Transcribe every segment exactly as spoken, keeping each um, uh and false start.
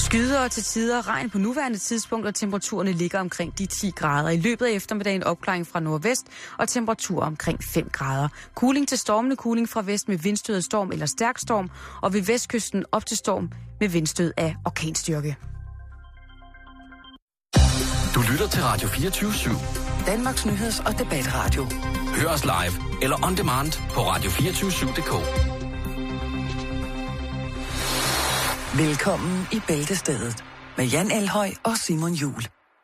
Skyder og til tider regn på nuværende tidspunkt, og temperaturerne ligger omkring de ti grader. I løbet af eftermiddagen opklaring fra nordvest, og temperatur omkring fem grader. Kuling til stormende kuling fra vest med vindstød af storm eller stærk storm, og ved vestkysten op til storm med vindstød af orkanstyrke. Du lytter til Radio fireogtyve syv. Danmarks nyheds- og debatradio. Hør os live eller on demand på radio to fire syv punktum d k. Velkommen i Bæltestedet med Jan Elhøj og Simon Juhl.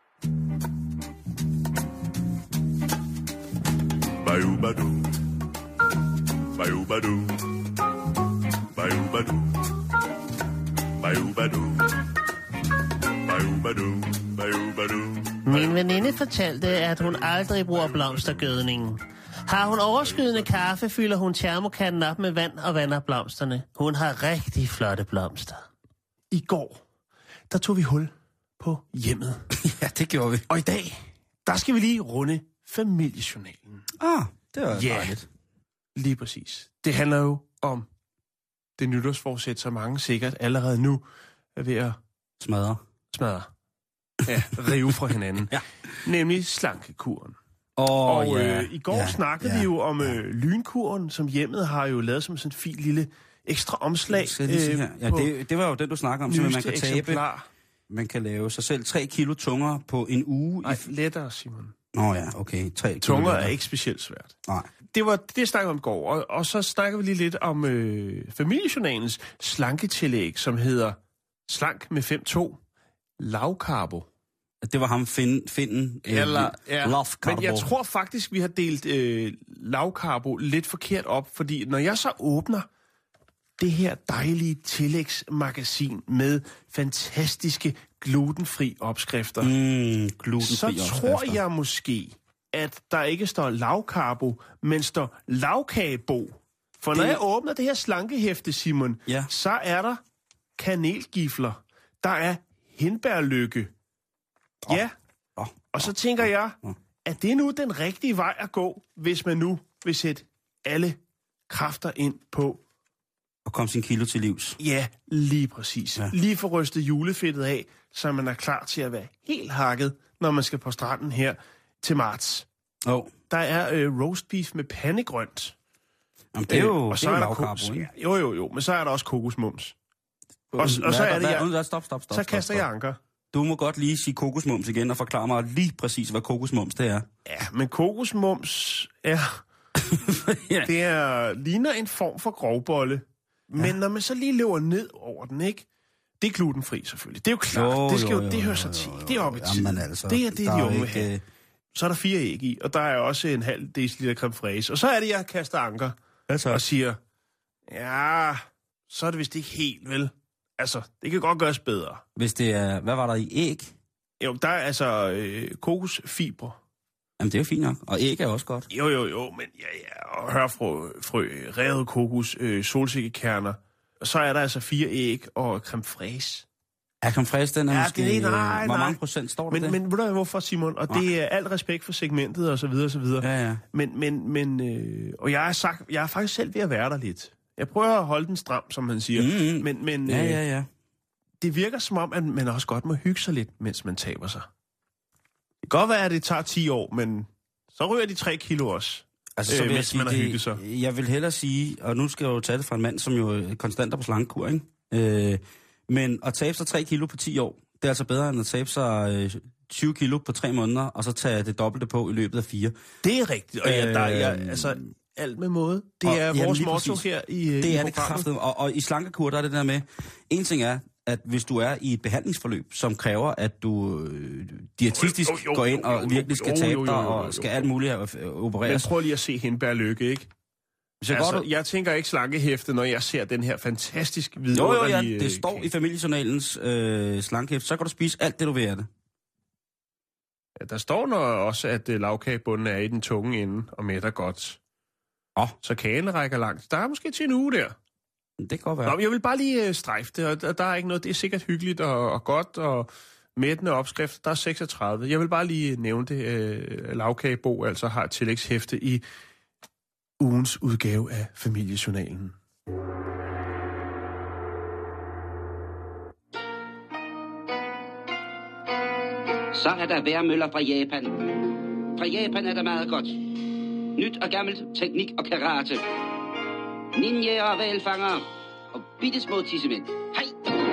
Bayou-badu. Bayou-badu. Bayou-badu. Bayou-badu. Bayou-badu. Bayou-badu. Min veninde fortalte, at hun aldrig bruger blomstergødningen. Har hun overskydende kaffe, fylder hun termokanden op med vand og vander blomsterne. Hun har rigtig flotte blomster. I går, der tog vi hul på hjemmet. Ja, det gjorde vi. Og i dag, der skal vi lige runde familiejournalen. Ah, det var ja, dejligt. Lige præcis. Det handler jo om det nytårsforsæt, så mange sikkert allerede nu er ved at Smadre. smadre. Ja, rive fra hinanden. Ja. Nemlig slankekuren. Oh, og ja. øh, i går ja, snakkede ja, vi jo om øh, lynkuren, som hjemmet har jo lavet som sådan en fin lille ekstra omslag. Skal jeg lige sige her? Ja, det, det var jo den, du snakker om, så man kan tabe. Eksemplar. Man kan lave sig selv tre kilo tungere på en uge. Nej, i... lettere, Simon. Nå ja, okay. Tre Tunger er ikke specielt svært. Nej. Det var det, snakkede om i går. Og, og så snakker vi lige lidt om øh, familiejournalens slanketillæg, som hedder Slank med fem to lavkarbo. Det var ham finden, finden Eller, øh, ja. Love Carbo. Men jeg tror faktisk, vi har delt øh, lavkarbo lidt forkert op, fordi når jeg så åbner det her dejlige tillægsmagasin med fantastiske glutenfri opskrifter, mm, glutenfri så opskrifter. tror jeg måske, at der ikke står lavkarbo, men står lavkagebo. For det... når jeg åbner det her slankehæfte, Simon, ja. så er der kanelgifler, der er hindbærlykke. Oh. Ja, oh. og så tænker jeg, er det nu den rigtige vej at gå, hvis man nu vil sætte alle kræfter ind på og komme sin kilo til livs. Ja, lige præcis. Ja. Lige få rystet julefedtet af, så man er klar til at være helt hakket, når man skal på stranden her til marts. Oh. Der er øh, roast beef med pandegrønt. Jamen, det er jo, øh, og så det er er jo der kokos, ja, jo, jo, jo, men så er der også kokosmums. Og, og så er det, jeg, stop, stop, stop, så kaster stop, stop. jeg anker. Du må godt lige sige kokosmums igen og forklare mig lige præcis, hvad kokosmums det er. Ja, men kokosmums er... ja. Det er, ligner en form for grovbolle. Men ja. Når man så lige løber ned over den, ikke? Det er glutenfri selvfølgelig. Det er jo klart. Jo, det, skal jo, jo, jo, det hører sig til. Det er oppe i tiden. Altså, det er det, de unge vil have. Så er der fire æg i, og der er også en halv deciliter creme fraise. Og så er det, jeg kaster anker altså. Og siger, ja, så er det vist ikke helt, vel? Altså, det kan godt gøres bedre. Hvis det er, hvad var der i æg? Jo, der er altså øh, kokosfibre. Jamen, det er jo fint nok. Og æg er også godt. Jo, jo, jo, men ja, ja, og hørfrø, frø, revet kokos, øh, solsikkekerner. Og så er der altså fire æg og creme fraise. Ja, creme fraise, den er ja, måske... Det, nej, hvor nej. mange procent står der men, det? Men ved du hvorfor, Simon? Og nej. Det er alt respekt for segmentet og så videre og så videre. Ja, ja. Men, men, men øh, og jeg er, sagt, jeg er faktisk selv ved at være der lidt. Jeg prøver at holde den stram, som man siger. Mm-hmm. Men, men ja, ja, ja. Øh, det virker som om, at man også godt må hygge sig lidt, mens man taber sig. Det kan godt være, at det tager ti år, men så ryger de tre kilo også. Altså, så vil øh, jeg, sige, man det, sig. jeg vil hellere sige, og nu skal jeg jo tage det fra en mand, som jo konstant er på slankekur, ikke? Øh, men at tabe sig tre kilo på ti år, det er altså bedre end at tabe sig øh, tyve kilo på tre måneder, og så tage det dobbelte på i løbet af fire. Det er rigtigt, og ja, der er øh, altså alt med måde. Det og, er vores motto her i Det i er det kraftigt, og, og i slankekur, der er det der med, en ting er, at hvis du er i et behandlingsforløb, som kræver, at du øh, dietistisk jo, jo, jo, går ind og virkelig skal tabe dig, og skal alt muligt opereres. Men prøv lige at se hindbærlykke, ikke? Jeg, altså, godt, jeg tænker ikke slankehæfte, når jeg ser den her fantastisk vidunderlige... Jo, jo, ja, det står i familiejournalens øh, slankehæfte. Så kan du spise alt det, du vil af det. Ja, der står når også, at uh, lavkagebunden er i den tunge ende og mætter godt. Oh. Så kagen rækker langt. Der er måske til en uge der. Det kan godt være. Nå, jeg vil bare lige uh, strejfe det, og der er ikke noget... Det er sikkert hyggeligt og, og godt, og mættende opskrift. Der er seksogtredive. Jeg vil bare lige nævne det. Uh, lavkagebo altså har et tillægshæfte i ugens udgave af familiejournalen. Så er der vejrmøller fra Japan. Fra Japan er der meget godt. Nyt og gammelt, teknik og karate. Ninja og valfanger. Og bittesmå tissemænd. Hej!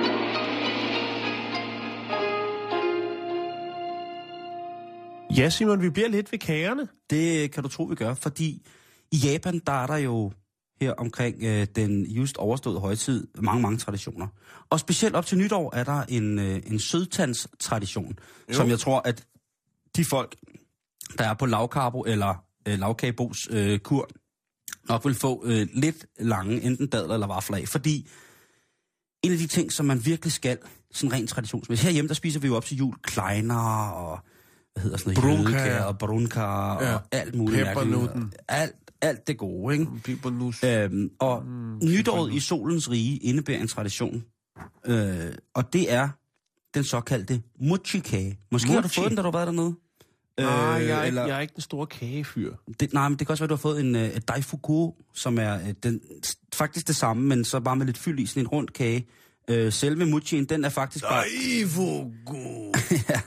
Ja, Simon, vi bliver lidt ved kagerne. Det kan du tro, vi gør, fordi i Japan, der er der jo her omkring øh, den just overståede højtid mange, mange traditioner. Og specielt op til nytår er der en, øh, en sødtandstradition, jo. Som jeg tror, at de folk, der er på lavkarbo eller øh, lavkagebos øh, kur, nok vil få øh, lidt lange, enten dadler eller vafler af. Fordi en af de ting, som man virkelig skal, sådan rent traditionsmæssigt, herhjemme, der spiser vi jo op til jul kleiner og hvad hedder sådan noget, jødekager og brunkar ja. Og alt muligt mærkeligt. Alt, alt det gode, ikke? Øhm, og mm, nytåret i solens rige indebærer en tradition. Øh, og det er den såkaldte mochi-kage. Måske mochi. Har du fået den, da du har været dernede? Nej, øh, jeg, er ikke, jeg er ikke den store kagefyr. Det, nej, men det kan også være, du har fået en uh, daifuku, som er uh, den, faktisk det samme, men så bare med lidt fyld i, sådan en rund kage. Uh, selve mochien, den er faktisk bare... Daifuku! ja.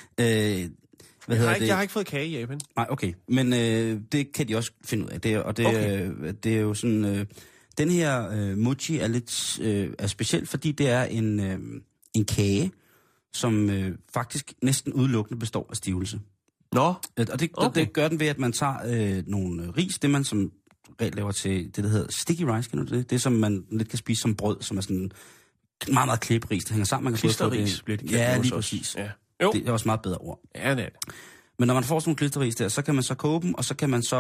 Øh, Hvad jeg, har ikke, det? jeg har ikke fået kage i Japan. Nej, okay. Men øh, det kan de også finde ud af. Det, og det, okay. øh, det er jo sådan... Øh, den her øh, mochi er lidt øh, er speciel, fordi det er en, øh, en kage, som øh, faktisk næsten udelukkende består af stivelse. Nå, og det, okay. det gør den ved, at man tager øh, nogle ris, det man som regel laver til det, der hedder sticky rice, kan du det? Det, som man lidt kan spise som brød, som er sådan meget, meget klipperis. Det hænger sammen. Man kan klisterris bliver det. Ja, lige præcis. Ja. Jo. Det er også meget bedre ord. Ja, det er det. Men når man får sådan nogle klisterris der, så kan man så koge dem, og så kan man så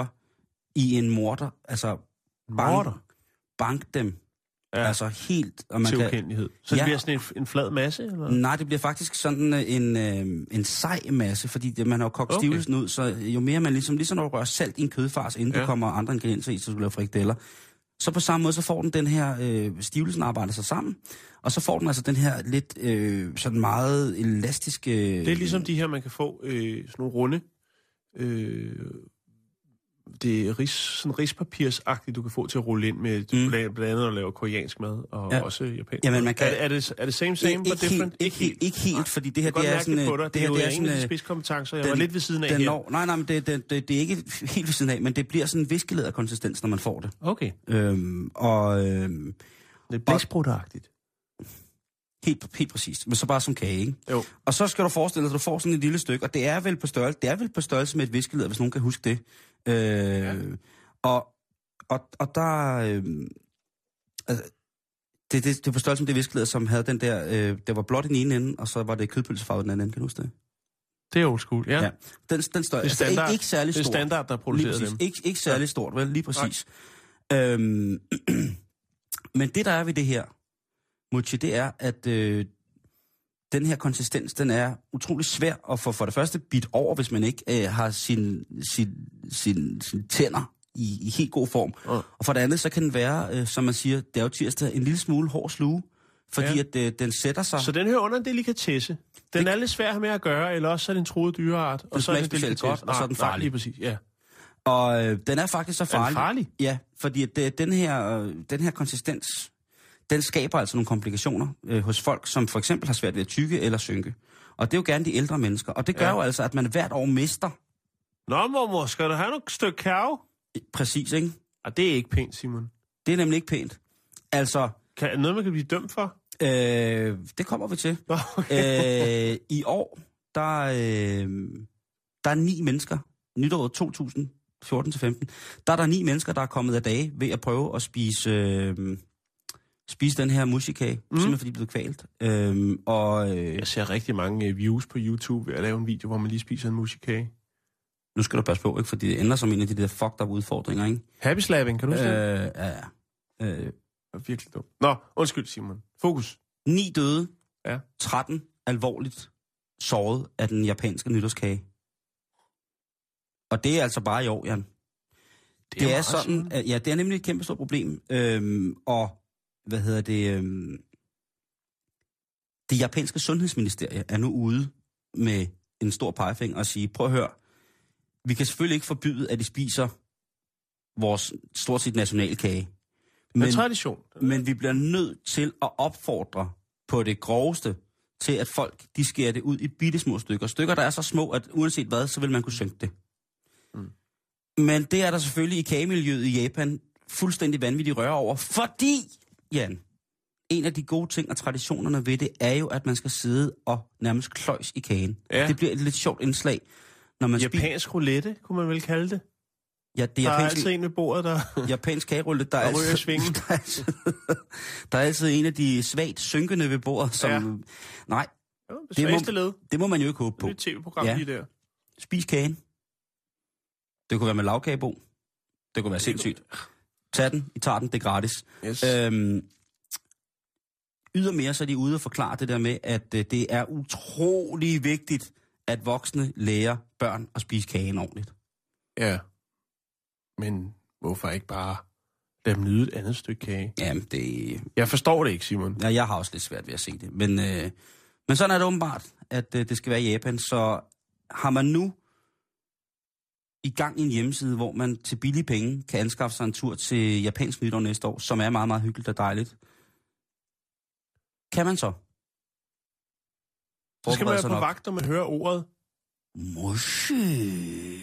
i en morter, altså bank, bank dem. Ja. Altså helt... Og man til kan, ukendelighed. Så det ja, bliver sådan en, en flad masse, eller? Nej, det bliver faktisk sådan en, øh, en sej masse, fordi det, man har jo kogt okay. stivelsen ud, så jo mere man ligesom, ligesom når du rører salt i en kødfars, inden ja. Der kommer andre ingredienser i, så du laver frikadeller, så på samme måde, så får den den her øh, stivelsen arbejder sig sammen, og så får den altså den her lidt øh, sådan meget elastiske... Øh, det er ligesom de her, man kan få øh, sådan nogle runde... Øh, det er ris, sådan rispapirsagtigt, du kan få til at rulle ind med, mm. blandt andet at lave koreansk mad, og ja. Også japansk. Jamen, man kan... Er, er, det, er det same, same, but different? Helt, ikke helt, ikke helt, fordi det her, det er sådan... Det, det her, det er ingen af de spidskompetencer, jeg den, var lidt ved siden af her. Når, nej, nej, men det, det, det, det er ikke helt ved siden af, men det bliver sådan en viskelæder konsistens, når man får det. Okay. Øhm, og... Øhm, det er blæksprutagtigt. Helt, helt præcist, men så bare som kage, ikke? Jo. Og så skal du forestille dig, at du får sådan et lille stykke, og det er vel på størrelse, det er vel på størrelse med et viskelæder, hvis nogen kan huske det. Øh, ja. og, og, og der... Øh, altså, det, det, det var størrelse med det viskelæder, som havde den der... Øh, det var blot i den ene ende, og så var det kødpølsefarvet i den anden ende, kan du huske det? Det er old school, ja. ja. Den, den større, det er standard, altså, ikke, ikke særlig stort. Det er standard, der producerer dem. Ikke, ikke særlig ja. Stort, vel? Lige præcis. Øhm, men det, der er ved det her, mochi, det er, at øh, den her konsistens, den er utrolig svær at få for det første bit over, hvis man ikke øh, har sin, sin, sin, sin tænder i, i helt god form. Uh. Og for det andet, så kan den være, øh, som man siger, det er jo tirsdag, en lille smule hård sluge, fordi ja. At øh, den sætter sig... Så den hører under en delikatesse. Den det... er lidt svær med at gøre, eller også er det en truet dyreart. Den og så er det specielt godt, og så er den farlig. Nej, lige præcis, ja. Og øh, den er faktisk så farlig. Er den farlig? Ja, fordi at, øh, den, her, øh, den her konsistens... Den skaber altså nogle komplikationer øh, hos folk, som for eksempel har svært ved at tykke eller synke. Og det er jo gerne de ældre mennesker. Og det gør ja. Jo altså, at man hvert år mister... Nå, mormor, skal du have noget stykke kærve? Præcis, ikke? Og det er ikke pænt, Simon. Det er nemlig ikke pænt. Altså... Kan, er det noget, man kan blive dømt for? Øh, det kommer vi til. Okay. Øh, I år, der, øh, der er ni mennesker, nytåret to tusind fjorten til femten, der er der ni mennesker, der er kommet af dage ved at prøve at spise... Øh, spise den her musikage, mm. simpelthen fordi de blev kvalt. Øhm, og, øh, jeg ser rigtig mange views på YouTube ved at lave en video, hvor man lige spiser en musikage. Nu skal du passe på, ikke? Fordi det ender som en af de der fucked up udfordringer, ikke? Happy slapping, kan du huske øh, det? Ja, ja. Øh, det er virkelig dumt. Nå, undskyld, Simon. Fokus. Ni døde, ja. tretten alvorligt såret af den japanske nytårskage. Og det er altså bare i år, Jan. Det er, det er sådan, at, ja, det er nemlig et kæmpe stort problem. Øhm, og hvad hedder det, øhm, det japanske sundhedsministerie er nu ude med en stor pegefinger og sige, prøv at høre, vi kan selvfølgelig ikke forbyde, at de spiser vores stort set nationalkage. Men, tradition. Men vi bliver nødt til at opfordre på det groveste til, at folk de skærer det ud i bitte små stykker. Stykker, der er så små, at uanset hvad, så vil man kunne synke det. Mm. Men det er der selvfølgelig i kagemiljøet i Japan fuldstændig vanvittigt røre over, fordi, Jan, en af de gode ting og traditionerne ved det, er jo, at man skal sidde og nærmest kløjs i kagen. Ja. Det bliver et lidt sjovt indslag. Når man japansk roulette, kunne man vel kalde det? Ja, det er der er japansk, altid en ved bordet, der... japansk kagerulle, der, der er altid, svingen. Der, er altid, der er altid en af de svagt synkende ved bordet, som... Ja. Nej, ja, det, det, må, det må man jo ikke håbe på. Det er et tv-program ja. lige der. Spis kagen. Det kunne være med lavkagebo. Det kunne være sindssygt. Tag den, I tager den, det er gratis. Yes. Øhm, ydermere så er de ude og forklare det der med, at øh, det er utrolig vigtigt, at voksne lærer børn at spise kagen ordentligt. Ja. Men hvorfor ikke bare lade dem nyde et andet stykke kage? Jamen, det... Jeg forstår det ikke, Simon. Ja, jeg har også lidt svært ved at se det. Men, øh, men sådan er det åbenbart, at øh, det skal være i Japan. Så har man nu i gang i en hjemmeside, hvor man til billige penge kan anskaffe sig en tur til japansk nytår næste år, som er meget, meget hyggeligt og dejligt. Kan man så? Så skal man være på nok. Vagt, når man hører ordet. Moshi.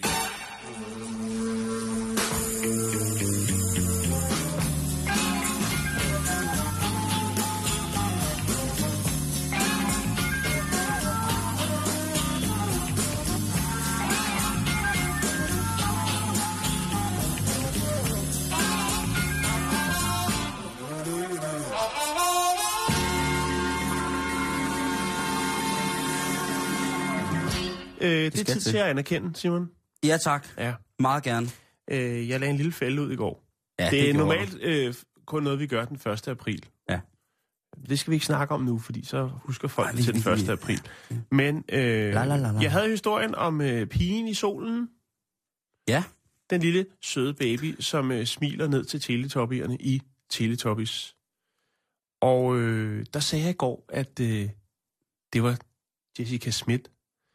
Øh, det er tid til at anerkende, Simon. Ja, tak. Ja. Meget gerne. Øh, jeg lagde en lille fælde ud i går. Ja, det, det er normalt øh, kun noget, vi gør den første april. Ja. Det skal vi ikke snakke om nu, fordi så husker folk Ej, det til den første april. Men øh, la, la, la, la. jeg havde historien om øh, pigen i solen. Ja. Den lille søde baby, som øh, smiler ned til teletubbierne i Teletubbies. Og øh, der sagde jeg i går, at øh, det var Jessica Smith,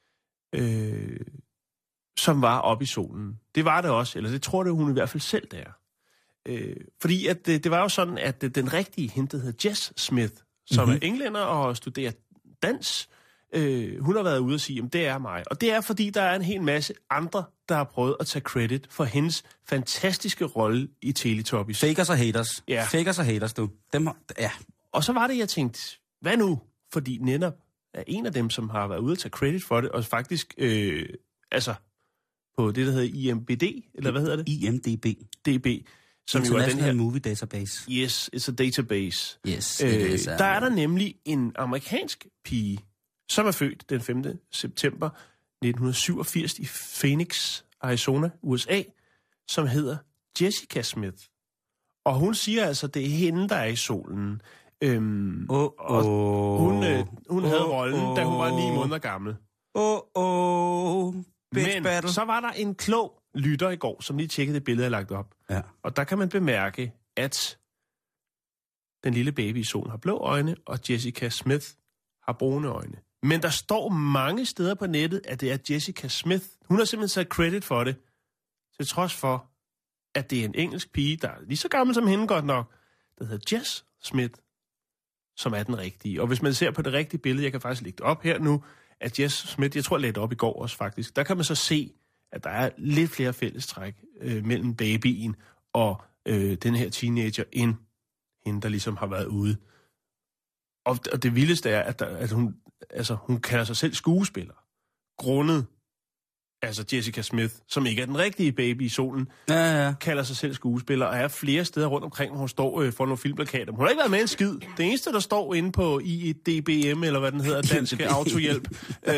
øh, som var oppe i solen. Det var det også, eller det tror det hun i hvert fald selv, der. Øh, fordi at det, det var jo sådan, at den rigtige hende, der hedder Jess Smith, som mm-hmm. er englænder og studerer dans, øh, hun har været ude og sige, at det er mig. Og det er, fordi der er en hel masse andre, der har prøvet at tage credit for hendes fantastiske rolle i Teletubbies. Fakers og haters. Ja. Fakers og haters, du. Dem har, ja. Og så var det, jeg tænkte, hvad nu? Fordi netop er en af dem, som har været ude at tage credit for det, og faktisk, øh, altså, på det, der hedder I M D B, eller hvad hedder det? I M D B. D B. Som jo er den her Movie Database. Yes, it's a database. Yes, øh, it is, uh... Der er der nemlig en amerikansk pige, som er født den femte september nitten syvogfirs i Phoenix, Arizona, U S A, som hedder Jessica Smith. Og hun siger altså, det er hende, der er i solen. Øhm, oh, og hun, øh, hun oh, havde rollen, oh, da hun var ni måneder gammel. Åh, oh, oh, Men battle. Så var der en klog lytter i går, som lige tjekkede det billede, jeg lagt op. Ja. Og der kan man bemærke, at den lille baby i solen har blå øjne, og Jessica Smith har brune øjne. Men der står mange steder på nettet, at det er Jessica Smith. Hun har simpelthen taget credit for det, til trods for, at det er en engelsk pige, der er lige så gammel som hende godt nok, der hedder Jess Smith, som er den rigtige. Og hvis man ser på det rigtige billede, jeg kan faktisk lægge det op her nu, at Jess Smith, jeg tror, jeg lagde det op i går også faktisk, der kan man så se, at der er lidt flere fællestræk øh, mellem babyen og øh, den her teenager, end hende, der ligesom har været ude. Og, og det vildeste er, at, der, at hun, altså, hun kalder sig selv skuespiller. Grundet, altså Jessica Smith, som ikke er den rigtige baby i solen, ja, ja. kalder sig selv skuespiller, og er flere steder rundt omkring, hvor hun står øh, for nogle filmplakater. Hun har ikke været med en skid. Det eneste, der står inde på I D B M, eller hvad den hedder, Danske Autohjælp, øh,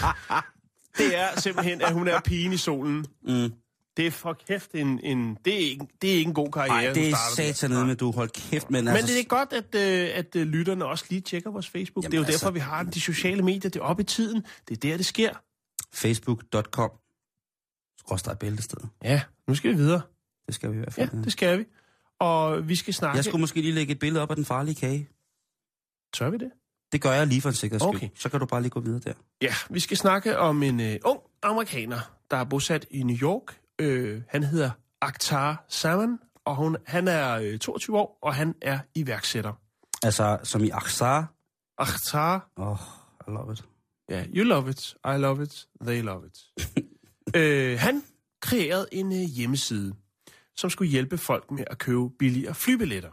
det er simpelthen, at hun er pigen i solen. Mm. Det er for kæft en... en det, er ikke, det er ikke en god karriere. Nej, det er satanet med, du hold kæft. Men, men altså... det er godt, at, at, at lytterne også lige tjekker vores Facebook. Jamen, det er jo altså... derfor, vi har de sociale medier. Det er oppe i tiden. Det er der, det sker. Facebook punktum com skråstreg bæltested. Ja, nu skal vi videre. Det skal vi i hvert fald. Ja, det skal vi. Og vi skal snakke... Jeg skulle måske lige lægge et billede op af den farlige kage. Tør vi det? Det gør jeg lige for en sikkerheds skyld. Okay. Så kan du bare lige gå videre der. Ja, vi skal snakke om en uh, ung amerikaner, der er bosat i New York. Uh, han hedder Akhtar Zaman, og hun, han er uh, toogtyve år, og han er iværksætter. Altså, som i Akhtar? Akhtar. Åh, oh, I love it. Ja, yeah, you love it, I love it, they love it. øh, han kreerede en øh, hjemmeside, som skulle hjælpe folk med at købe billigere flybilletter.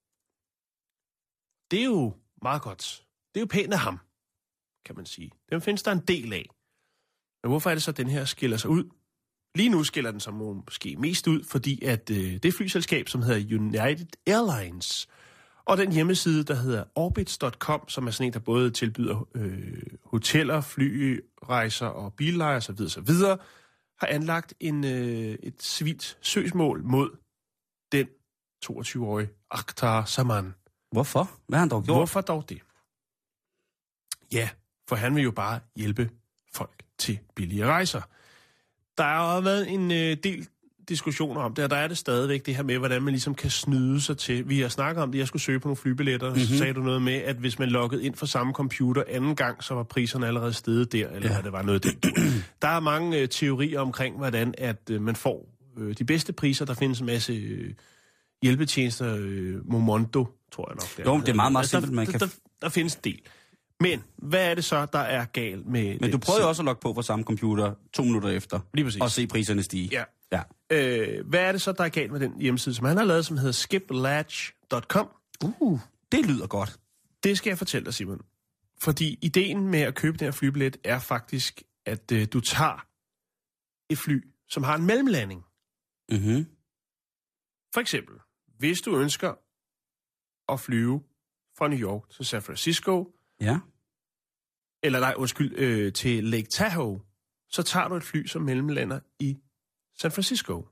Det er jo meget godt. Det er jo pænt af ham, kan man sige. Den findes der en del af. Men hvorfor er det så, at den her skiller sig ud? Lige nu skiller den sig måske mest ud, fordi at øh, det er flyselskab, som hedder United Airlines, og den hjemmeside, der hedder orbitz punktum com, som er sådan en, der både tilbyder øh, hoteller, flyrejser og billejer osv., osv., har anlagt en, øh, et civilt søgsmål mod den toogtyve-årige Akhtar Zaman. Hvorfor? Hvad har han dog gjort? Hvorfor dog det? Ja, for han vil jo bare hjælpe folk til billige rejser. Der har været en øh, del diskussioner om det, og der er det stadigvæk det her med, hvordan man ligesom kan snyde sig til. Vi har snakket om det, jeg skulle søge på nogle flybilletter, og mm-hmm. så sagde du noget med, at hvis man loggede ind fra samme computer anden gang, så var priserne allerede steget der, eller ja. Det var noget der. Der er mange øh, teorier omkring, hvordan at øh, man får øh, de bedste priser. Der findes en masse øh, hjælpetjenester, øh, Momondo, tror jeg nok. Der. Jo, det er meget, meget simpelt, der, man kan... Der, der, der findes en del. Men hvad er det så, der er galt med... Men du prøver jo også at logge på på samme computer to minutter efter. Lige præcis. Og se priserne stige. Ja. ja. Øh, hvad er det så, der er galt med den hjemmeside, som han har lavet, som hedder skip latch punktum com? Uh, det lyder godt. Det skal jeg fortælle dig, Simon. Fordi ideen med at købe den her flybillet er faktisk, at øh, du tager et fly, som har en mellemlanding. Mhm. For eksempel, hvis du ønsker at flyve fra New York til San Francisco, ja. eller nej, undskyld, øh, til Lake Tahoe, så tager du et fly, som mellemlander i San Francisco.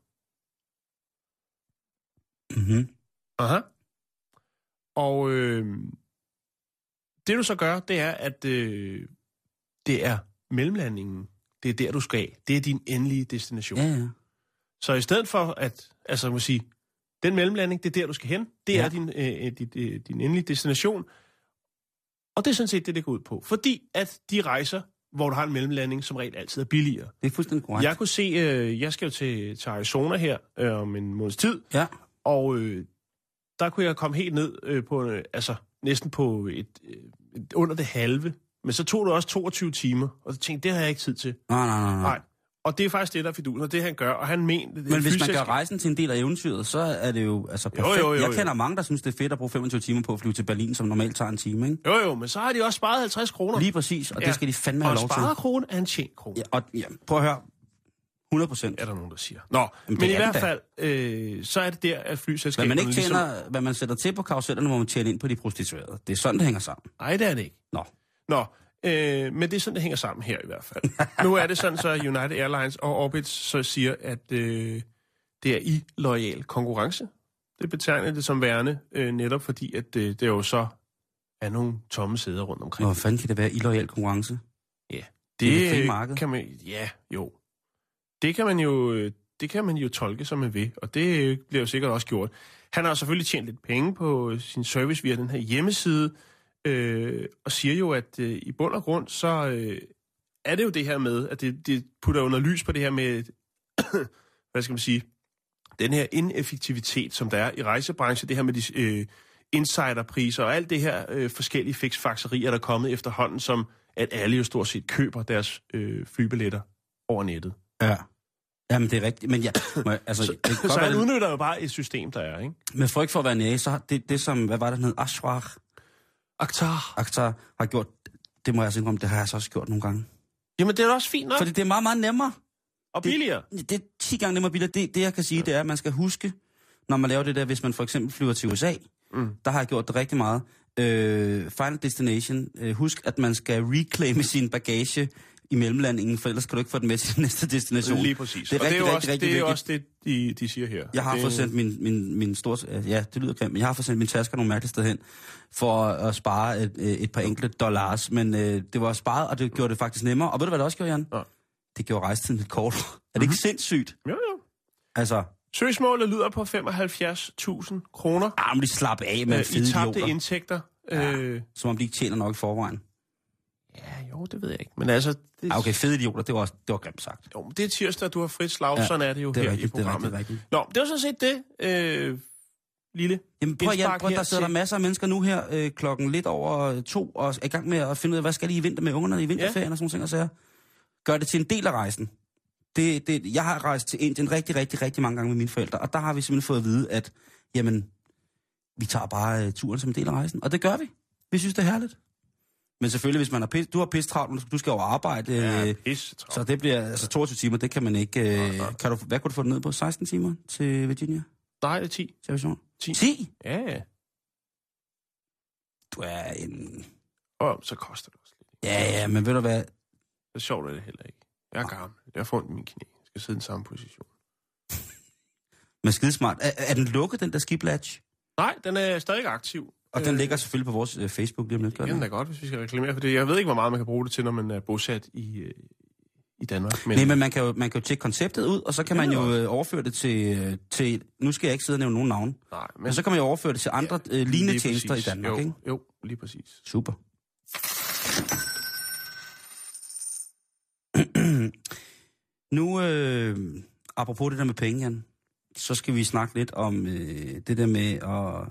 Mhm. Aha. Og øh, det du så gør, det er, at øh, det er mellemlandingen. Det er der, du skal af. Det er din endelige destination. Ja, ja. Så i stedet for at, altså jeg må sige, den mellemlanding, det er der, du skal hen. Det ja. er din, øh, din, øh, din endelige destination. Og det er sådan set det, det går ud på. Fordi at de rejser, hvor du har en mellemlanding, som regel altid er billigere. Det er fuldstændig korrekt. Jeg kunne se, øh, jeg skal jo til, til Arizona her øh, om en måneds tid. Ja. Og øh, der kunne jeg komme helt ned øh, på, øh, altså næsten på et, øh, et, under det halve. Men så tog det også toogtyve timer, og så tænkte det har jeg ikke tid til. Nej, nej, nej. Nej. Og det er faktisk det, der er fidusen, og det han gør, og han mener... Det, men hvis man gør rejsen til en del af eventyret, så er det jo altså perfekt. Jo, jo, jo, jo. Jeg kender mange, der synes, det er fedt at bruge femogtyve timer på at flyve til Berlin, som normalt tager en time, ikke? Jo, jo, men så har de også sparet halvtreds kroner. Lige præcis, og ja. Det skal de fandme have lov til. Og sparet krone er en tjent krone. Ja, og ja, prøv at høre. hundrede procent. Er der nogen, der siger. Nå, Jamen, men i hvert fald, øh, så er det der, at flyselskaberne... Hvad man ikke tjener, ligesom... hvad man sætter til på karusellerne, må man tjene ind på de prostituerede. Det er sådan, det hænger sammen. Nej, det er det ikke. Nå. Nå, øh, men det er sådan, det hænger sammen her i hvert fald. Nu er det sådan, så United Airlines og Orbitz så siger, at øh, det er i loyal konkurrence. Det betegner det som værende, øh, netop fordi, at øh, det jo så er nogle tomme sæder rundt omkring. Hvor fanden kan det være i loyal konkurrence? Ja, det, det er det marked. Kan man, ja, jo. Det kan man jo, det kan man jo tolke, som man vil, og det bliver jo sikkert også gjort. Han har selvfølgelig tjent lidt penge på sin service via den her hjemmeside, øh, og siger jo, at øh, i bund og grund, så øh, er det jo det her med, at det, det putter under lys på det her med, hvad skal man sige, den her ineffektivitet, som der er i rejsebranchen, det her med de øh, insiderpriser og alt det her øh, forskellige fiksfakserier, der er kommet efterhånden, som at alle jo stort set køber deres øh, flybilletter over nettet. Ja. Jamen, det er rigtigt. Men ja, altså, så, det så han udnytter jo bare et system, der er, ikke? Med frygt for at være nære, så har det, det som, hvad var det, den hed? Ashwar? Akhtar. Akhtar har gjort, det må jeg sige om, det har jeg så også gjort nogle gange. Jamen, det er da også fint nok. Fordi det er meget, meget nemmere. Og billigere. Det, det er ti gange nemmere billigere. Det, det jeg kan sige, ja. Det er, at man skal huske, når man laver det der, hvis man for eksempel flyver til U S A, mm. der har jeg gjort det rigtig meget. Øh, Final Destination. Øh, husk, at man skal reclaime sin bagage i mellemlandingen, for ellers kan du ikke få den med til den næste destination. Lige præcis. Det er, og rigtig, det er jo rigtig, også, rigtig, det, er rigtig også det, de, de siger her. Jeg har det... fået sendt min, min, min store... Ja, det lyder grimt, men jeg har fået sendt min tasker nogle mærkelige steder hen, for at, at spare et, et par enkelte dollars. Men øh, det var sparet, og det gjorde det faktisk nemmere. Og ved du, hvad det også gjorde, Jan? Ja. Det gjorde rejsetiden lidt kort. Er det mm-hmm. ikke sindssygt? Jo, jo. Altså... Søgsmålet lyder på femoghalvfjerds tusind kroner. Ah, men de slapper af med øh, fede idioter. I tabte indtægter. Ja, øh... som om de ikke tjener nok i forvejen. Ja, jo, det ved jeg ikke. Men altså... Det... Ah, okay, fede idioter, det var, også, det var grimt sagt. Jo, men det er tirsdag, du har frit slag, ja, sådan er det jo det er her rigtigt, i programmet. Det er rigtigt, det er rigtigt. Nå, det var sådan set det. Øh, lille Jamen prøv, Jan, prøv, der sidder til... der masser af mennesker nu her øh, klokken lidt over to, og er i gang med at finde ud af, hvad skal de i vinter med ungerne i vinterferien ja. og sådan nogle ting og sager. Gør det til en del af rejsen. Det, det, jeg har rejst til Indien rigtig, rigtig, rigtig mange gange med mine forældre, og der har vi simpelthen fået at vide, at jamen, vi tager bare uh, turen som en del af rejsen, og det gør vi. Vi synes, det er herligt. Men selvfølgelig, hvis man har pis, du har pis travlt, du skal over arbejde, ja, øh, pis så det bliver altså toogtyve timer, det kan man ikke... Øh, ja, kan du, hvad kunne du få det ned på? seksten timer til Virginia? Nej, det er ti. ti. ti? Ja, ja. Du er en... Og så koster det også lidt. Ja, ja, men ved du hvad... Det er sjovt, er det heller ikke. Jeg er gammel. Jeg får ondt i min knæ. Jeg skal sidde i den samme position. Men skidesmart. Er, er den lukket, den der skibladge? Nej, den er stadig aktiv. Og øh, den ligger selvfølgelig på vores øh, Facebook lige om lidt. Det er godt, hvis vi skal reklamere for det. Jeg ved ikke, hvor meget man kan bruge det til, når man er bosat i, øh, i Danmark. Men... Nej, men man kan, jo, man kan jo tjekke konceptet ud, og så kan man jo øh, overføre det til, til... Nu skal jeg ikke sidde og nævne nogen navn. Nej, men... men så kan man jo overføre det til andre ja, øh, lignende tjenester præcis. i Danmark, jo, ikke? Jo, lige præcis. Super. Nu, øh, apropos det der med penge, Jan, så skal vi snakke lidt om øh, det der med at,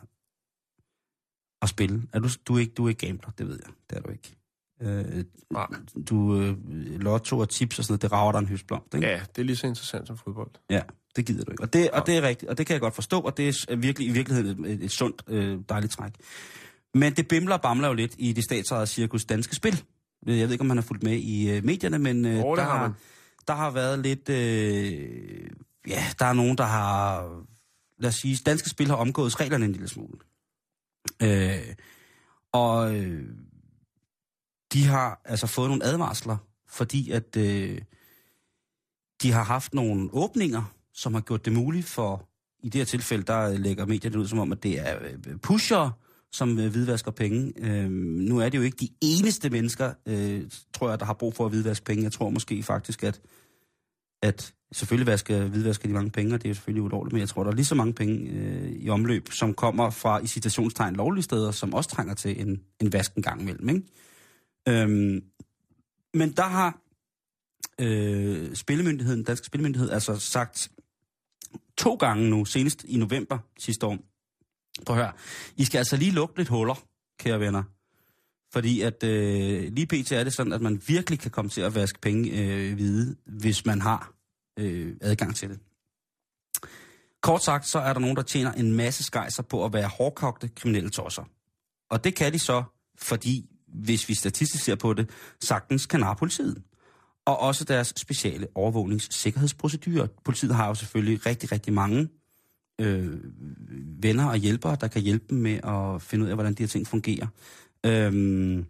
at spille. Er du, du, er ikke, du er ikke gambler, det ved jeg. Det er du ikke. Øh, Nej. Du, øh, lotto og tips og sådan noget, det rager dig en høstblomst, ikke? Ja, det er lige så interessant som fodbold. Ja, det gider du ikke. Og det, og det er rigtigt, og det kan jeg godt forstå, og det er virkelig, i virkeligheden et, et sundt, øh, dejligt træk. Men det bimler og bamler jo lidt i det statsejede cirkus Danske Spil. Jeg ved ikke, om han har fulgt med i øh, medierne, men øh, oh, der, har, der har været lidt... Øh, ja, der er nogen, der har... Lad os sige, Danske Spil har omgået reglerne en lille smule. Øh, og øh, de har altså fået nogle advarsler, fordi at øh, de har haft nogle åbninger, som har gjort det muligt for... I det her tilfælde, der lægger medierne ud som om, at det er pusher, som øh, hvidvasker penge. Øh, nu er det jo ikke de eneste mennesker, øh, tror jeg, der har brug for at hvidvaske penge. Jeg tror måske faktisk, at, at selvfølgelig vasker, hvidvasker de mange penge, og det er jo selvfølgelig ulovligt, men jeg tror, der er lige så mange penge øh, i omløb, som kommer fra i citationstegn lovlige steder, som også trænger til en, en vask en gang imellem. Ikke? Øh, men der har øh, Spillemyndigheden, Dansk Spillemyndighed, altså sagt to gange nu, senest i november sidste år, prøv at høre, I skal altså lige lukke lidt huller, kære venner. Fordi at øh, lige pt. Er det sådan, at man virkelig kan komme til at vaske penge øh, hvide, hvis man har øh, adgang til det. Kort sagt, så er der nogen, der tjener en masse skejser på at være hårdkogte kriminelle tosser. Og det kan de så, fordi, hvis vi statistisk ser på det, sagtens kan narre politiet. Og også deres speciale overvågningssikkerhedsprocedurer. Politiet har jo selvfølgelig rigtig, rigtig mange øh, venner og hjælpere, der kan hjælpe dem med at finde ud af, hvordan de her ting fungerer. Øhm,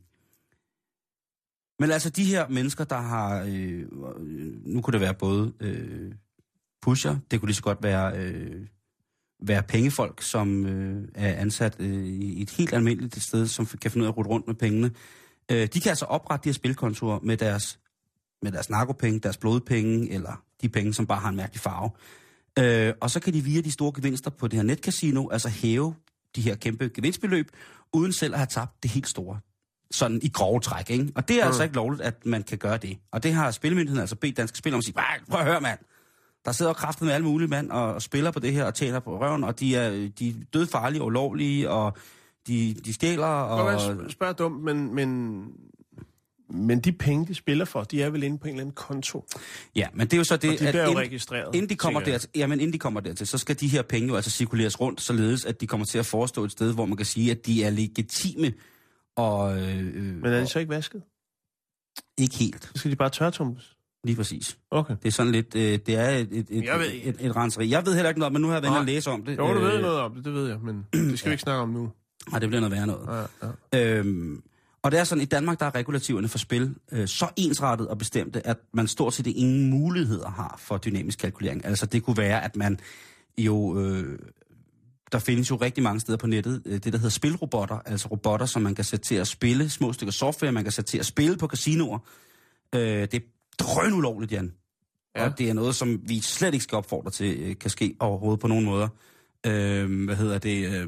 men altså de her mennesker, der har... Øh, nu kunne det være både øh, pusher, det kunne lige så godt være, øh, være pengefolk, som øh, er ansat øh, i et helt almindeligt sted, som kan finde ud af at rute rundt med pengene. Øh, de kan altså oprette de her spilkontorer med deres, med deres narkopenge, deres blodpenge, eller de penge, som bare har en mærkelig farve. Øh, og så kan de via de store gevinster på det her netcasino, altså hæve de her kæmpe gevinstbeløb, uden selv at have tabt det helt store. Sådan i grove træk, ikke? Og det er mm. altså ikke lovligt, at man kan gøre det. Og det har Spillemyndigheden altså bedt Danske Spil om at sige, prøv at høre, mand. Der sidder kraften med alle mulige mand og, og spiller på det her og tjener på røven, og de er, de er dødfarlige og ulovlige, og de, de stjæler. Og... Jeg spørger dumt, men, men, men de penge, de spiller for, de er vel inde på en eller anden konto? Ja, men det er jo så det, og de at bliver ind, jo registreret. Inden de kommer dertil, jamen, inden de kommer dertil, så skal de her penge jo altså cirkuleres rundt, således at de kommer til at forestå et sted, hvor man kan sige, at de er legitime. Og, øh, men er de så ikke vasket? Ikke helt. Så skal de bare tørretumbes? Lige præcis. Okay. Det er sådan lidt, øh, det er et, et, et, et, et, et renseri. Jeg ved heller ikke noget, men nu har jeg været inde og læse om det. Jo, du ved øh, noget om det, det ved jeg, men det skal vi ikke snakke om nu. Nej, det bliver noget værre noget. Ja, ja. Øhm, og det er sådan, i Danmark, der er regulativerne for spil øh, så ensrettet og bestemte, at man stort set ingen muligheder har for dynamisk kalkulering. Altså det kunne være, at man jo... Øh, der findes jo rigtig mange steder på nettet, det der hedder spilrobotter, altså robotter, som man kan sætte til at spille, små stykker software, man kan sætte til at spille på casinoer. Øh, det er drøn ulovligt, Jan. Ja. Og det er noget, som vi slet ikke skal opfordre til, kan ske overhovedet på nogen måder. Øh, hvad hedder det? Øh,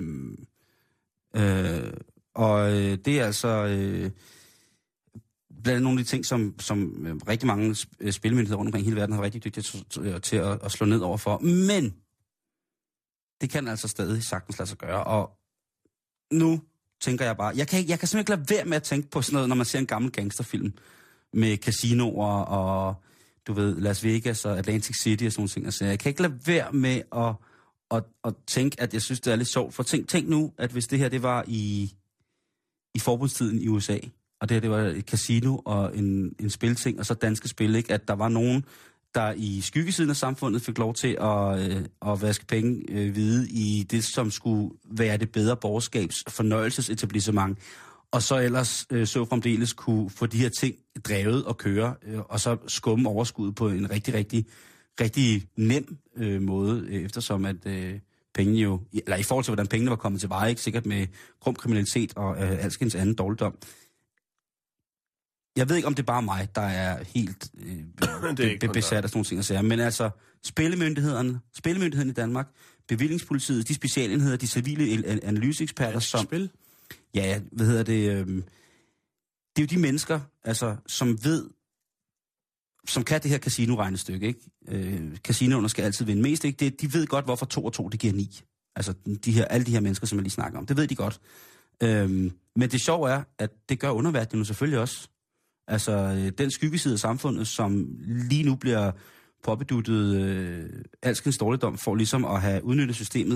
øh, og det er altså øh, blandt andet nogle af de ting, som, som rigtig mange spilmyndigheder rundt omkring hele verden har rigtig dygtige til, til at, at slå ned over for. Men det kan altså stadig sagtens lade sig gøre. Og nu tænker jeg bare, jeg kan, jeg kan simpelthen ikke lade være med at tænke på sådan noget, når man ser en gammel gangsterfilm med casinoer og, du ved, Las Vegas og Atlantic City og sådan nogle ting. Altså, jeg kan ikke lade være med at, at, at tænke, at jeg synes, det er lidt sjovt. For tænk, tænk nu, at hvis det her, det var i, i forbudstiden i U S A, og det her, det var et casino og en, en spilting, og så danske spil, ikke? At der var nogen, der i skyggesiden af samfundet fik lov til at, øh, at vaske penge øh, hvide i det, som skulle være det bedre borgerskabs fornøjelsesetablissement, og så ellers øh, så fremdeles kunne få de her ting drevet og køre, øh, og så skumme overskuddet på en rigtig, rigtig, rigtig nem øh, måde, øh, eftersom at øh, pengene jo, eller i forhold til, hvordan pengene var kommet til veje, ikke sikkert med grum kriminalitet og øh, alskens anden dårligdom. Jeg ved ikke, om det er bare mig, der er helt øh, be- be- besat af sådan nogle ting at sige. Men altså, spillemyndighederne, spillemyndigheden i Danmark, bevillingspolitiet, de specialenheder, de civile analyseeksperter, som... Spil? Ja, hvad hedder det? Øh, det er jo de mennesker, altså, som ved, som kan det her casino-regnestykke, ikke? Øh, casinoerne skal altid vinde mest, ikke? Det, de ved godt, hvorfor to og to, det giver ni. Altså, de her, alle de her mennesker, som jeg lige snakker om, det ved de godt. Øh, men det sjove er, at det gør underverdenen jo selvfølgelig også. Altså, den skyggeside af samfundet, som lige nu bliver påbeduttet øh, alskens dårligdom, for ligesom at have udnyttet systemet.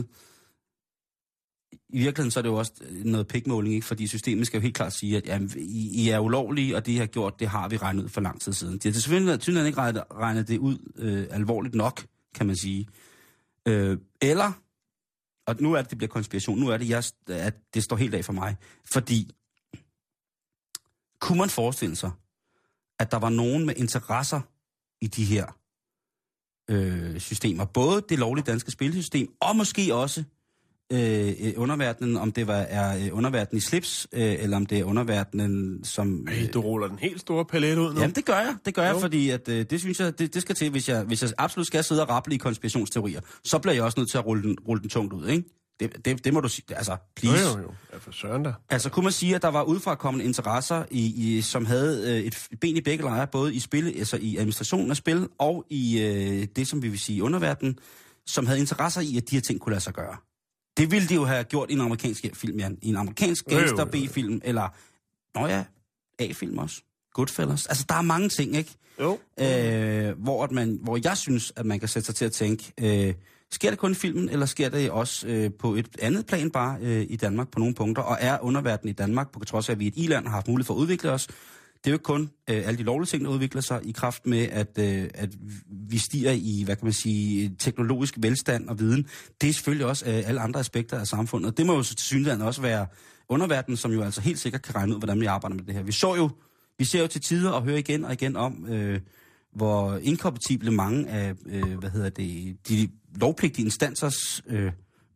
I virkeligheden så er det jo også noget pikmåling, ikke? Fordi systemet skal jo helt klart sige, at jamen, I, I er ulovlige, og det I har gjort, det har vi regnet ud for lang tid siden. De har selvfølgelig ikke regnet, regnet det ud øh, alvorligt nok, kan man sige. Øh, eller, og nu er det, det bliver konspiration, nu er det, jeg, at det står helt af for mig, fordi kunne man forestille sig, at der var nogen med interesser i de her øh, systemer, både det lovlige danske spilsystem, og måske også øh, underverdenen, om det var er underverdenen i slips, øh, eller om det er underverdenen, som... Øh, du ruller den helt store palet ud nu. Jamen, det gør jeg, det gør jeg, fordi at, øh, det synes jeg, det, det skal til, hvis jeg, hvis jeg absolut skal sidde og rapple i konspirationsteorier, så bliver jeg også nødt til at rulle den, rulle den tungt ud, ikke? Det, det, det må du sige, altså, please. Jo, jo, jo. Ja, for søren da. Altså, kunne man sige, at der var udefrakommende interesser, i, i, som havde øh, et ben i begge lejre, både i spil, altså i administrationen af spil, og i øh, det, som vi vil sige underverdenen, som havde interesser i, at de her ting kunne lade sig gøre. Det ville de jo have gjort i en amerikansk film, Jan. I en amerikansk gangster B-film, eller, nå ja, A-film også. Goodfellas. Altså, der er mange ting, ikke? Jo. Øh, hvor, at man, hvor jeg synes, at man kan sætte sig til at tænke... Øh, sker det kun i filmen, eller sker det også øh, på et andet plan bare øh, i Danmark på nogle punkter? Og er underverdenen i Danmark, på trods af, at vi er et i-land har haft mulighed for at udvikle os, det er jo ikke kun øh, alle de lovlige ting, der udvikler sig i kraft med, at, øh, at vi stiger i, hvad kan man sige, teknologisk velstand og viden. Det er selvfølgelig også øh, alle andre aspekter af samfundet. Det må jo til synligheden også være underverdenen, som jo altså helt sikkert kan regne ud, hvordan vi arbejder med det her. Vi så jo, vi ser jo til tider og hører igen og igen om... Øh, hvor inkompatible mange af, øh, hvad hedder det, de lovpligtige instansers øh,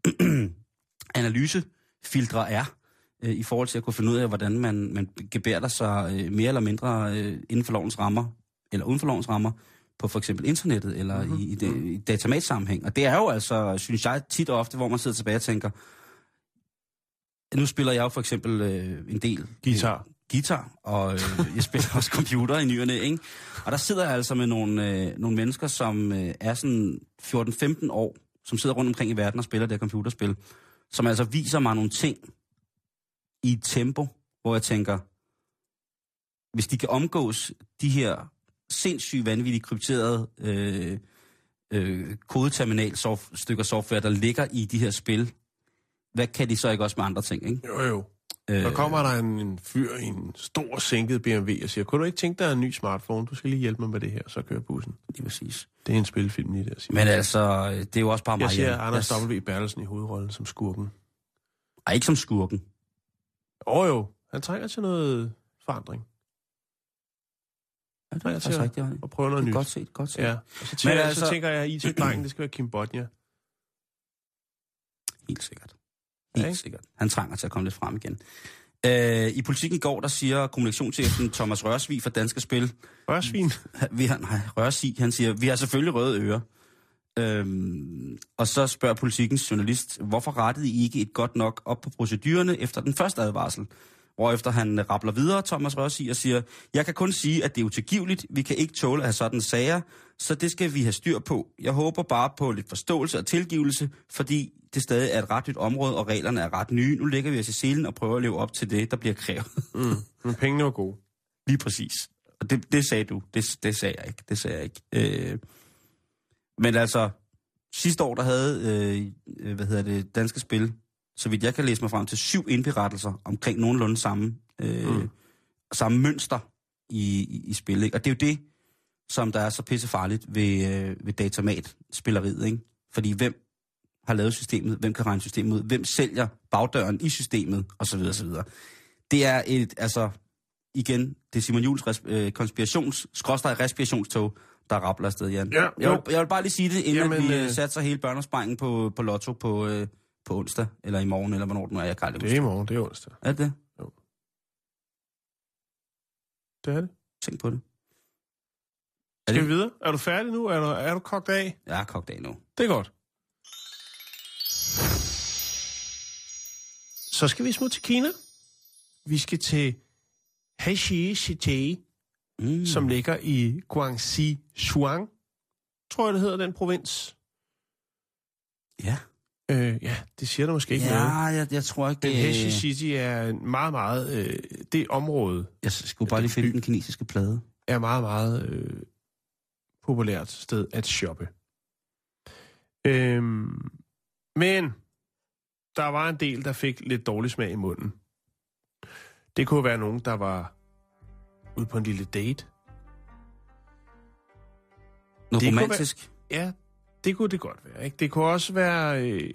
analysefiltre er, øh, i forhold til at kunne finde ud af, hvordan man, man gebærder sig øh, mere eller mindre øh, inden for lovens rammer, eller uden for lovens rammer, på for eksempel internettet, eller mm-hmm. i, i, det, i datamatsammenhæng. Og det er jo altså, synes jeg, tit og ofte, hvor man sidder tilbage og tænker, nu spiller jeg jo for eksempel øh, en del... Guitar. Øh, guitar, og øh, jeg spiller også computer i nyerne, ikke? Og der sidder jeg altså med nogle, øh, nogle mennesker, som øh, er sådan fjorten femten år, som sidder rundt omkring i verden og spiller det her computerspil, som altså viser mig nogle ting i et tempo, hvor jeg tænker, hvis de kan omgås de her sindssygt vanvittigt krypterede øh, øh, kodeterminal soft, stykker software, der ligger i de her spil, hvad kan de så ikke også med andre ting, ikke? Jo, jo. Så kommer der en, en fyr i en stor sænket B M W og siger, kunne du ikke tænke dig en ny smartphone? Du skal lige hjælpe mig med det her, så kører bussen. Lige præcis. Det er en spilfilm lige der. Siger. Men altså, det er jo også bare mig. Jeg ser Anders W. Bertelsen i hovedrollen som skurken. Ej, ikke som skurken. Åh oh, jo, han trænger til noget forandring. Ja, det er faktisk rigtigt. Og prøve noget nyt. Godt set, godt set. Ja, og så tænker, altså... så tænker jeg, at I T-drengen, det skal være Kim Bodnia. Helt sikkert. Helt okay. sikkert. Han trænger til at komme lidt frem igen. Øh, I Politikken i går, der siger kommunikationschefen Thomas Rørsvig fra Danske Spil... Rørsvin? Vi har, nej, Rørsvig, han siger, vi har selvfølgelig røde ører. Øhm, og så spørger Politikens journalist, hvorfor rettede I ikke et godt nok op på procedurerne efter den første advarsel? Hvorefter han rabler videre, Thomas Rossi, og siger, jeg kan kun sige, at det er utilgiveligt. Vi kan ikke tåle at have sådan sager, så det skal vi have styr på. Jeg håber bare på lidt forståelse og tilgivelse, fordi det stadig er et ret nyt område, og reglerne er ret nye. Nu lægger vi os i selen og prøver at leve op til det, der bliver krævet. Mm. Men pengene var gode. Lige præcis. Og det, det sagde du. Det, det sagde jeg ikke. Det sagde jeg ikke. Øh, men altså, sidste år, der havde, øh, hvad hedder det, Danske Spil, så vidt jeg kan læse mig frem til, syv indberettelser omkring nogenlunde samme, øh, mm. samme mønster i, i, i spil. Ikke? Og det er jo det, som der er så pissefarligt ved, øh, ved datamat-spilleriet. Ikke? Fordi hvem har lavet systemet? Hvem kan regne systemet ud? Hvem sælger bagdøren i systemet? Og så videre, så videre. Det er et, altså, igen, det er Simon Juhls res, øh, konspirations, skråstreg respirationstog, der rabler afsted, Jan. Ja, jeg, vil, jeg vil bare lige sige det, inden Jamen, vi øh... satser hele børnesprengen på, på Lotto på, øh, på onsdag, eller i morgen, eller hvornår den er, jeg kan aldrig Det er i morgen, det er onsdag. Er det? Jo. Det er det. Tænk på det. Er Skal det... vi videre? Er du færdig nu? Er du, er du kogt af? Jeg er kogt af nu. Det er godt. Så skal vi smutte til Kina. Vi skal til Heshi City, mm. som ligger i Guangxi Zhuang, tror jeg, det hedder, den provins. Ja. Øh, ja, det siger der måske ikke ja, noget. Ja, jeg, jeg tror ikke, det... Den Heshi City er meget, meget... Øh, det område... Jeg skulle bare lige finde den kinesiske plade. Er meget, meget øh, populært sted at shoppe. Øhm, men der var en del, der fik lidt dårlig smag i munden. Det kunne være nogen, der var ude på en lille date. Noget det romantisk? Være, ja, det kunne det godt være. Ikke? Det kunne også være... Øh,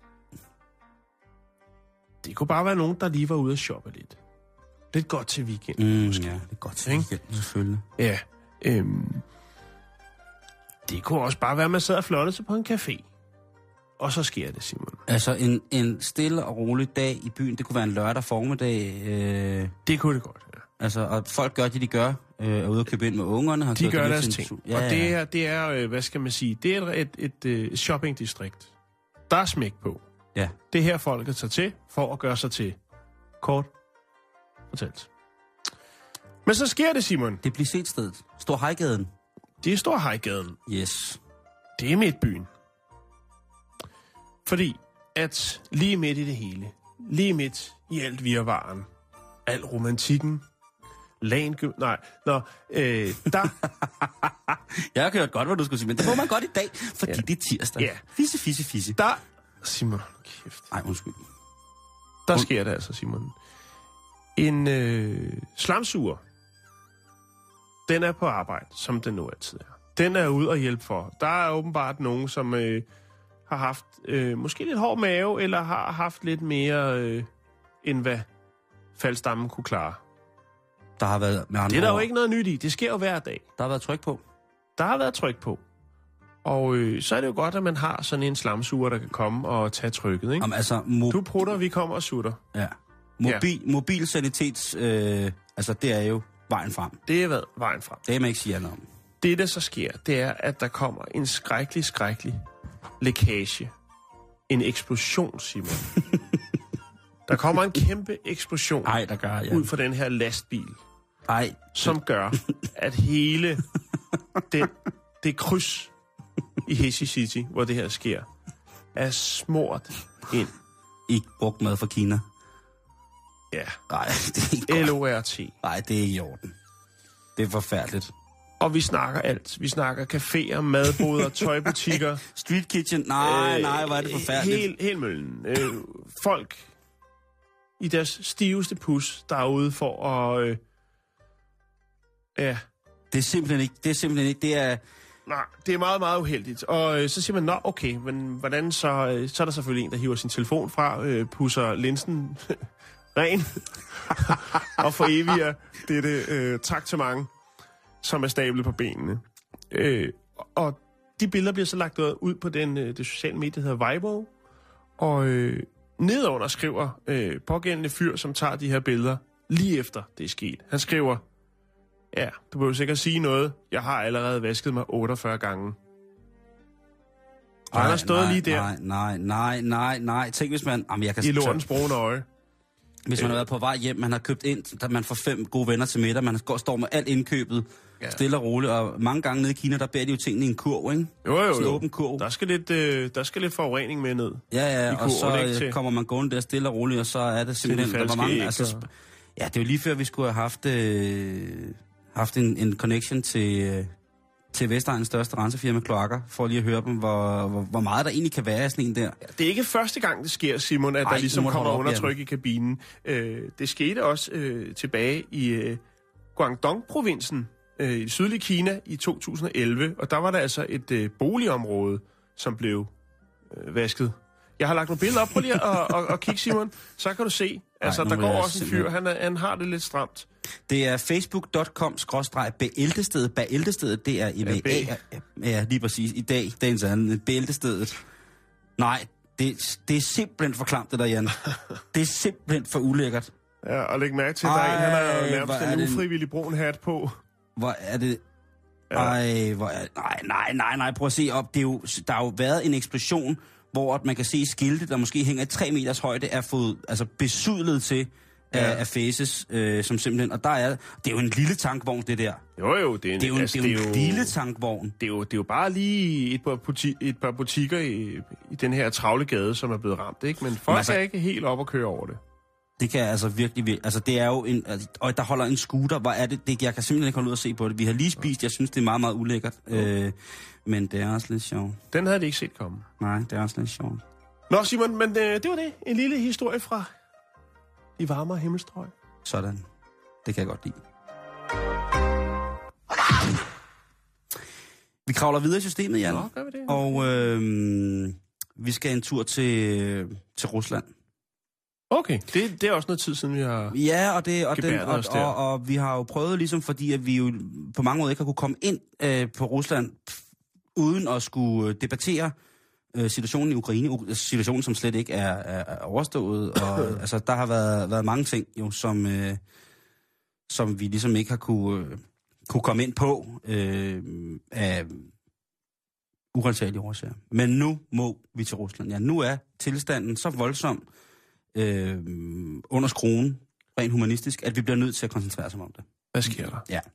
det kunne bare være nogen, der lige var ude at shoppe lidt. Lidt godt til weekenden, mm, måske. Ja, det er godt til weekenden, selvfølgelig. Ja. Øhm, det kunne også bare være, at man sad og flottede sig på en café. Og så sker det, Simon. Altså en, en stille og rolig dag i byen, det kunne være en lørdag formiddag. Øh, det kunne det godt, ja. Altså, og folk gør det, de gør. Øh, er ude og købe ind med ungerne. Har de gør deres ting. Ja, og det er, det er øh, hvad skal man sige, det er et, et, et, et shoppingdistrikt. Der er smæk på. Ja. Det er her, folket tager til, for at gøre sig til. Kort fortalt. Men så sker det, Simon. Det bliver set stedet. Stor Hejgaden. Det er Stor Hejgaden. Yes. Det er midtbyen. Fordi at lige midt i det hele, lige midt i alt virvaren, al romantikken, lagen... Nej, nå, øh, der... Jeg har hørt godt, hvad du skulle sige, men det må man godt i dag, fordi ja. Det er tirsdag. Ja. Fisse, fisse, fisse. Der... Simon, kæft. Ej, undskyld. Der sker det altså, Simon. En øh, slamsuger, den er på arbejde, som den nu altid er. Den er ude og hjælpe for. Der er åbenbart nogen, som øh, har haft øh, måske lidt hård mave, eller har haft lidt mere, øh, end hvad faldstammen kunne klare. Der har været med andre Det er der ord. jo ikke noget nyt i. Det sker jo hver dag. Der har været tryk på. Der har været tryk på. Og øh, så er det jo godt, at man har sådan en slamsuger, der kan komme og tage trykket, ikke? Jamen, altså, mo- du prutter, vi kommer og sutter. Ja. Mobil, ja. Mobil sanitets... Øh, altså, det er jo vejen frem. Det er været vejen frem. Det er man ikke sige noget om. Det, der så sker, det er, at der kommer en skrækkelig, skrækkelig lækage. En eksplosion, Simon. Der kommer en kæmpe eksplosion. Ej, der gør, ja. Ud fra den her lastbil. Ej. Som gør, at hele den, det kryds i Heshi City, hvor det her sker, er smurt ind. I brugt mad fra Kina. Ja. Nej, det er ikke godt. L O R T. Nej, det er ikke i orden. Det er forfærdeligt. Og vi snakker alt. Vi snakker caféer, madboder, tøjbutikker. Street kitchen. Nej, øh, nej, hvor er det forfærdeligt. Helt, helt møllen. Øh, folk i deres stiveste pus, der er ude for at... Øh, ja. Det er simpelthen ikke... Det er simpelthen ikke... Det er... Nej, det er meget, meget uheldigt. Og øh, så siger man, nå, okay, men hvordan så... Øh, så er der selvfølgelig en, der hiver sin telefon fra, øh, pusser linsen ren, og foreviger dette øh, traktement, som er stablet på benene. Øh, og de billeder bliver så lagt ud på den, øh, det sociale medie, der hedder Weibo, og øh, nedenunder skriver øh, pågældende fyr, som tager de her billeder, lige efter det er sket. Han skriver, ja, du behøver sikkert sige noget. Jeg har allerede vasket mig otteogfyrre gange. Og han har stået nej, lige der. Nej, nej, nej, nej, nej. Tænk hvis man... Jamen, jeg kan i lortens brune øje. Hvis man har været på vej hjem, man har købt ind, der man får fem gode venner til middag, man går, står med alt indkøbet, ja. Stille og roligt, og mange gange nede i Kina, der bærer de jo tingene i en kurv, ikke? Jo, jo, Sådan jo. en åben kurv. Der skal lidt, øh, der skal lidt forurening med ned. Ja, ja, i og kurven, så ikke, til... kommer man gående der stille og roligt, og så er det simpelthen, der var mange, altså, ja, det er jo lige før, vi skulle have haft, øh, haft en, en connection til... Øh, til Vestegnens største rensefirma, Kloakker, for lige at høre dem, hvor, hvor, hvor meget der egentlig kan være i sådan en der. Ja, det er ikke første gang, det sker, Simon, at Ej, der ligesom kommer undertryk i kabinen. Øh, det skete også øh, tilbage i øh, Guangdong-provinsen øh, i sydlige Kina i to tusind og elleve, og der var der altså et øh, boligområde, som blev øh, vasket. Jeg har lagt nogle billeder op på lige og, og, og kigge, Simon, så kan du se. Altså, Ej, der går også en fyr, han, er, han har det lidt stramt. Det er facebook punktum com skråstreg bæltestedet. Bæltestedet, det er i ja, A. Ja, lige præcis. I dag, dagens anden. Bæltestedet. Nej, det, det er simpelthen for klamt, det der, Jan. Det er simpelthen for ulækkert. Ja, og læg mærke til, at der er en, han har nærmest en ufrivillig brun hat på. Hvor er det... Ja. Ej, hvor er... Nej, nej, nej, nej, prøv at se op. Det er jo, der har jo været en eksplosion, hvor man kan se skilte, der måske hænger i tre meters højde, er fået altså besudlet til ja. af, af faces, øh, som simpelthen... Og der er... Det er jo en lille tankvogn, det der. Jo, jo. Det er, en, det er jo, altså, det er jo en det er lille jo, tankvogn. Det er, jo, det er jo bare lige et par, buti- et par butikker i, i den her travle gade, som er blevet ramt, ikke? Men folk altså, er ikke helt op at køre over det. Det kan altså virkelig... virkelig altså, det er jo en... Altså, og der holder en scooter. Hvor er det, det? Jeg kan simpelthen ikke holde ud at se på det. Vi har lige spist. Jeg synes, det er meget, meget ulækkert. Øh, men det er også lidt sjovt. Den havde de ikke set komme. Nej, det er også lidt sjovt. Nå, Simon, men øh, det var det. En lille historie fra de varmere himmelstrøg. Sådan. Det kan jeg godt lide. Vi kravler videre i systemet, Jan. Nå, gør vi det. Og øh, vi skal en tur til, til Rusland. Okay, det, det er også noget tid siden, vi har ja, og, det, og, den, og, og, og, og vi har jo prøvet, ligesom fordi at vi jo på mange måder ikke har kunne komme ind øh, på Rusland, uden at skulle debattere øh, situationen i Ukraine. Situationen, som slet ikke er, er, er overstået. Og, altså, der har været, været mange ting, jo, som, øh, som vi ligesom ikke har kunne, øh, kunne komme ind på øh, af urensagelige årsager. Men nu må vi til Rusland. Ja, nu er tilstanden så voldsom, Øh, under skruen, rent humanistisk, at vi bliver nødt til at koncentrere os om det. Hvad sker der? Ja.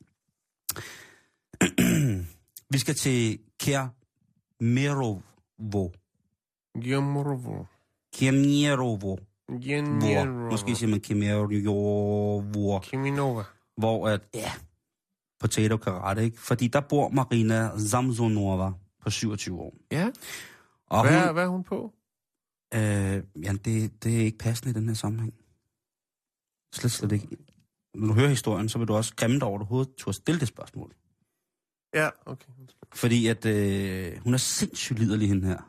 Vi skal til Kemerovo. Kemerovo. Kemerovo. Kemerovo. Måske siger man Kemerovo. Keminova. Hvor at, ja, potato karate, ikke? Fordi der bor Marina Zamzonova på syvogtyve år. Ja. Og hvad, hun, er, hvad er hun på? Øh, ja, det, det er ikke passende i den her sammenhæng. Slet, slet ikke. Når du hører historien, så vil du også grimme dig over, at du overhovedet turde stille det spørgsmål. Ja, okay. Fordi at øh, hun er sindssygt liderlig, hende her.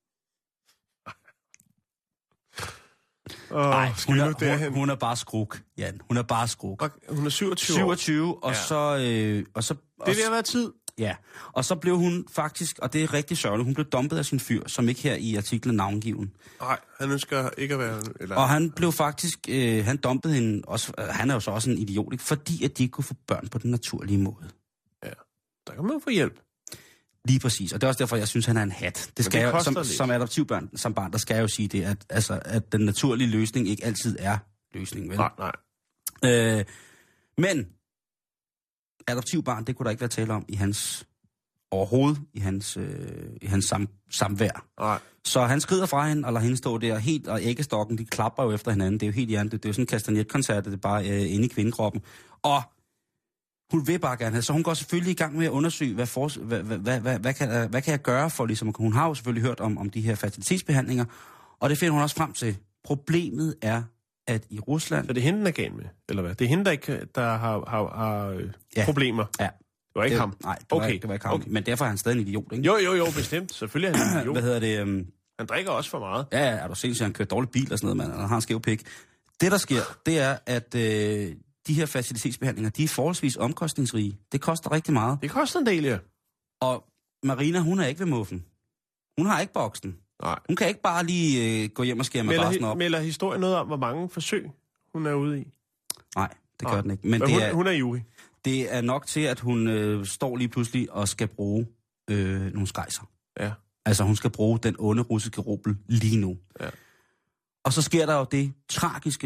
Oh, Nej, hun, hun, hun er bare skruk, Jan. Hun er bare skruk. Og hun er syvogtyve år. syvogtyve, og ja. så... Øh, og så det vil have været tid. Ja, og så blev hun faktisk, og det er rigtig sørgeligt, hun blev dumpet af sin fyr, som ikke her i artiklen navngiven. Nej, han ønsker ikke at være... Eller... Og han blev faktisk, øh, han dumpede hende også, øh, han er jo så også en idiot, ikke? Fordi at de ikke kunne få børn på den naturlige måde. Ja, der kan man få hjælp. Lige præcis, og det er også derfor, jeg synes, han er en hat. Det skal det jo, som, som adoptivbørn, som barn, der skal jeg jo sige det, at, altså, at den naturlige løsning ikke altid er løsningen, vel? Nej, nej. Øh, men adoptivbarn, det kunne der ikke være tale om i hans overhovedet, i hans, øh, i hans sam, samvær. Nej. Så han skrider fra hende, og lader hende stå der helt, og æggestokken, de klapper jo efter hinanden. Det er jo helt hjernet. Det er jo sådan en kastanjetkoncert, det er bare øh, inde i kvindekroppen. Og hun vil bare gerne have, så hun går selvfølgelig i gang med at undersøge, hvad, for, hvad, hvad, hvad, hvad, hvad, kan, hvad kan jeg gøre for, ligesom, hun har jo selvfølgelig hørt om, om de her fertilitetsbehandlinger, og det finder hun også frem til. Problemet er, at i Rusland... Så det er hende, der er galt med, eller hvad? Det er hende, der, ikke, der har, har, har øh, ja. problemer? Ja. Det var ikke det, ham? Nej, det var, okay. det var ikke ham. Okay. Men derfor er han stadig en idiot, ikke? Jo, jo, jo, bestemt. Selvfølgelig er han en idiot. Hvad hedder det? Um... Han drikker også for meget. Ja, ja, er du sindssygt, han kører dårlig bil og sådan noget, man. Han har en skæv pik. Det, der sker, det er, at øh, de her facilitetsbehandlinger, de er forholdsvis omkostningsrige. Det koster rigtig meget. Det koster en del, ja. Og Marina, hun er ikke ved muffen. Hun har ikke boksen. Nej. Hun kan ikke bare lige øh, gå hjem og skære madrassen op. Melder historien noget om, hvor mange forsøg hun er ude i? Nej, det gør Nej. den ikke. Men, Men det hun, er, hun er Yuri. Det er nok til, at hun øh, står lige pludselig og skal bruge øh, nogle skejser. Ja. Altså, hun skal bruge den onde russiske rubel lige nu. Ja. Og så sker der jo det tragiske,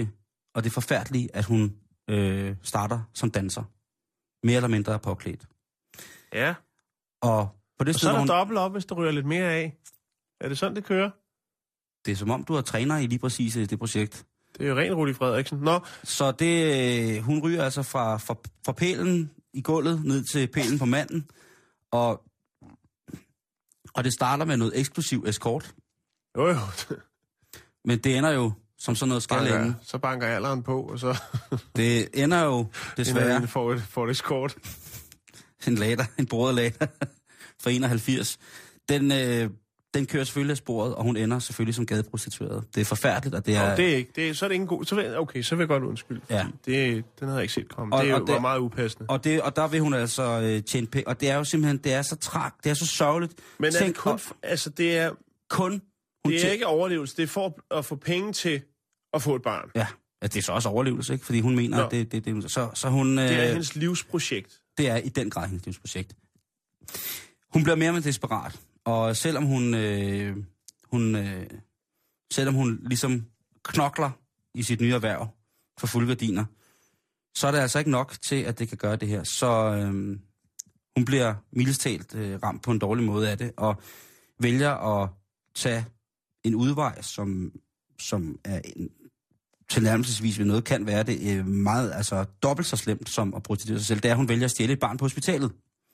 og det er forfærdeligt, at hun øh, starter som danser. Mere eller mindre påklædt. Ja. Og på det og sted, så er der hun... dobbelt op, hvis der ryger lidt mere af. Er det sådan, det kører? Det er som om, du er træner i lige præcis det projekt. Det er jo ren Rudi Frederiksen. Nå. Så det, hun ryger altså fra, fra, fra pælen i gulvet ned til pælen på manden. Og, og det starter med noget eksklusiv escort. Jo, jo. Men det ender jo som sådan noget skal ende. Så banker alderen på, og så... Det ender jo desværre... Inden får et, får et escort. En lader, en broderlader fra enoghalvfjerds. Den, øh, den kører selvfølgelig af sporet, og hun ender selvfølgelig som gadeprostitueret. Det er forfærdeligt, og det er... Nå, det er ikke. Det er, så er det ikke en god... Så vil, okay, så vil jeg godt undskylde. Ja. Det, den havde jeg ikke set komme. Og, det og var det, meget upassende. Og, det, og der vil hun altså øh, tjene penge. Og det er jo simpelthen... Det er så træk. Det er så sørgeligt. Men er Tænk, det kun... og, Altså, det er... Kun... Det er tæ- ikke overlevelse. Det er for at få penge til at få et barn. Ja, det er så også overlevelse, ikke? Fordi hun mener, Nå. at det, det, det så, så hun... Øh, Det er hendes livsprojekt. Det er i den grad hendes livsprojekt. Hun bliver mere og mere desperat. Og selvom hun... Øh, hun øh, selvom hun ligesom knokler i sit nye erhverv for fulde gardiner, så er det altså ikke nok til, at det kan gøre det her. Så øh, hun bliver mildest talt øh, ramt på en dårlig måde af det, og vælger at tage en udvej, som, som er en, tilnærmelsesvis ved noget kan være det øh, meget, altså dobbelt så slemt som at prostituere sig selv. Det er, at hun vælger at stjæle et barn på hospitalet.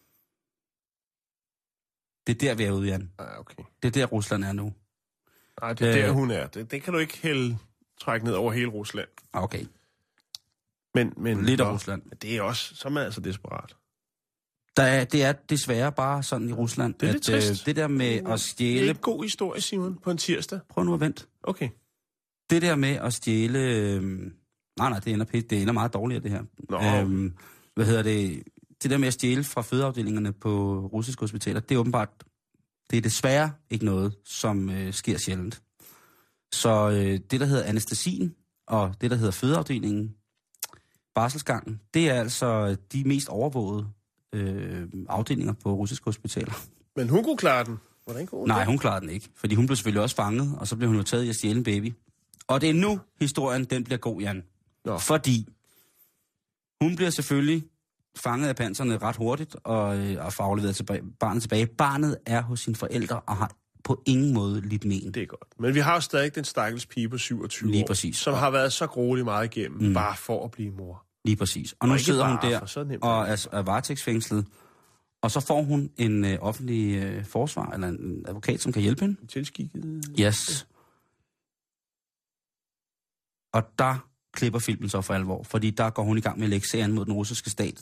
Det er der, vi er ude, Jan. Ah, okay. Det er der, Rusland er nu. Nej, det er Øh. der, hun er. Det, det kan du ikke hælde trække ned over hele Rusland. Okay. Men, men Lidt af nå, Rusland. det er også, så er man altså desperat. Der er, det er desværre bare sådan i Rusland, Det er at lidt trist. det der med at Det er stjæle... ikke god historie, Simon, på en tirsdag. Prøv nu at vente. Okay. Det der med at stjæle... øhm, Nej, nej, det ender, pæt, det ender meget dårligere, det her. Nå. Øhm, hvad hedder det? Det der med at stjæle fra fødeafdelingerne på russiske hospitaler, det er åbenbart... Det er desværre ikke noget, som øh, sker sjældent. Så øh, det, der hedder anæstesien, og det, der hedder fødeafdelingen, barselsgangen, det er altså de mest overvågede øh, afdelinger på russiske hospitaler. Men hun kunne klare den. Hvordan kunne hun Nej, det? hun klarede den ikke, fordi hun blev selvfølgelig også fanget, og så blev hun jo taget i at stjæle en baby. Og det er nu, historien den bliver god, Jan. Nå. Fordi hun bliver selvfølgelig fanget af panserne ret hurtigt, og, øh, og får afleveret tilbage, barnet tilbage. Barnet er hos sine forældre, og har på ingen måde lidt men. Det er godt. Men vi har jo stadig den stakkels pige på syvogtyve Lige år, præcis. som har været så grueligt meget igennem, mm. bare for at blive mor. Lige præcis. Og, Og nu ikke sidder bare, hun der for så nemt og er det. er, er varetægtsfængslet, og så får hun en øh, offentlig øh, forsvar, eller en advokat, som kan hjælpe hende. Tilskikket. Yes. Og der klipper filmen så for alvor, fordi der går hun i gang med at lægge sagen mod den russiske stat.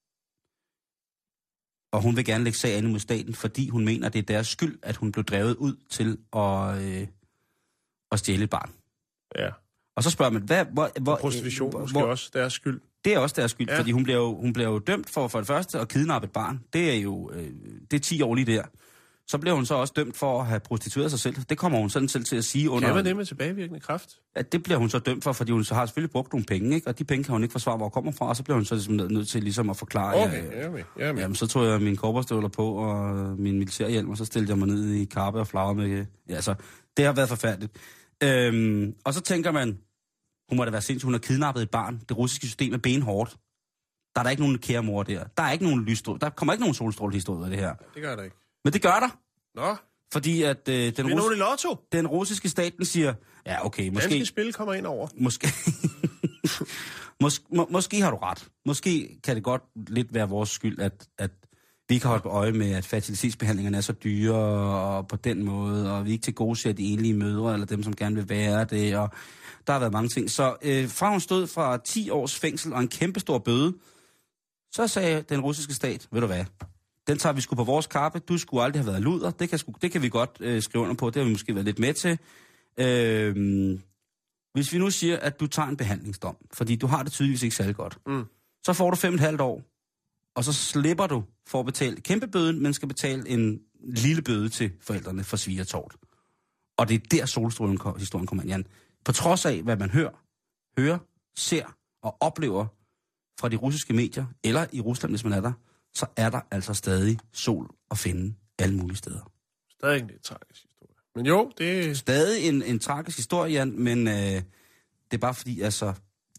Og hun vil gerne lægge sagen mod staten, fordi hun mener, det er deres skyld, at hun blev drevet ud til at, øh, at stjæle et barn. Ja. Og så spørger man, hvad... Hvor, hvor, Prostitution hvor, måske også deres skyld. Det er også deres skyld, Ja. ja. Fordi hun bliver, jo, hun bliver jo dømt for for det første at kidnappe et barn. Det er jo øh, det er ti år lige der. Så bliver hun så også dømt for at have prostitueret sig selv. Det kommer hun sådan selv til at sige under... Kan man det med tilbagevirkende kraft? At det bliver hun så dømt for, fordi hun så har selvfølgelig brugt nogle penge, ikke? Og de penge kan hun ikke forsvare, hvor kommer fra, og så bliver hun så ligesom nødt til ligesom at forklare... Okay, ja, jeg er med. Jeg er med. Jamen, så tog jeg mine kobberstøvler på og min militærhjelm, og så stillede jeg mig ned i karpe og flagre med... Ja, altså, det har været forfærdeligt. Øhm, og så tænker man, hun må da være sindssygt, hun har kidnappet et barn. Det russiske system er benhårdt. Der er der ikke nogen kære mor der. Der er ikke nogen lysstråle. Der kommer ikke nogen solstrålehistorie af det her. Det gør der ikke. Men det gør der. Nå, Fordi at øh, den, det er rus- nogen i lotto. den russiske staten siger, ja okay, måske... Danske spil kommer ind over. Måske, Mås- må, måske har du ret. Måske kan det godt lidt være vores skyld, at, at vi ikke har holdt på øje med, at fertilitetsbehandlingerne er så dyre og på den måde, og vi ikke til gode ser de enlige mødre, eller dem, som gerne vil være det, og der har været mange ting. Så øh, fra hun stod fra ti års fængsel og en kæmpestor bøde, så sagde den russiske stat, ved du hvad, den tager vi sgu på vores kappe, du skulle aldrig have været luder, det kan, sgu, det kan vi godt øh, skrive under på, det har vi måske været lidt med til. Øh, hvis vi nu siger, at du tager en behandlingsdom, fordi du har det tydeligvis ikke særlig godt, Mm. så får du fem og et halvt år, og så slipper du for at betale kæmpe bøden, men skal betale en lille bøde til forældrene for svigertort. Og det er der solstrålen-historien kommer ind, Jan. På trods af, hvad man hører, hører, ser og oplever fra de russiske medier, eller i Rusland, hvis man er der, så er der altså stadig sol at finde alle mulige steder. Stadig en lidt tragisk historie. Men jo, det... Stadig en, en tragisk historie, Jan, men øh, det er bare fordi, altså,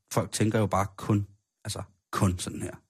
folk tænker jo bare kun, altså kun sådan her.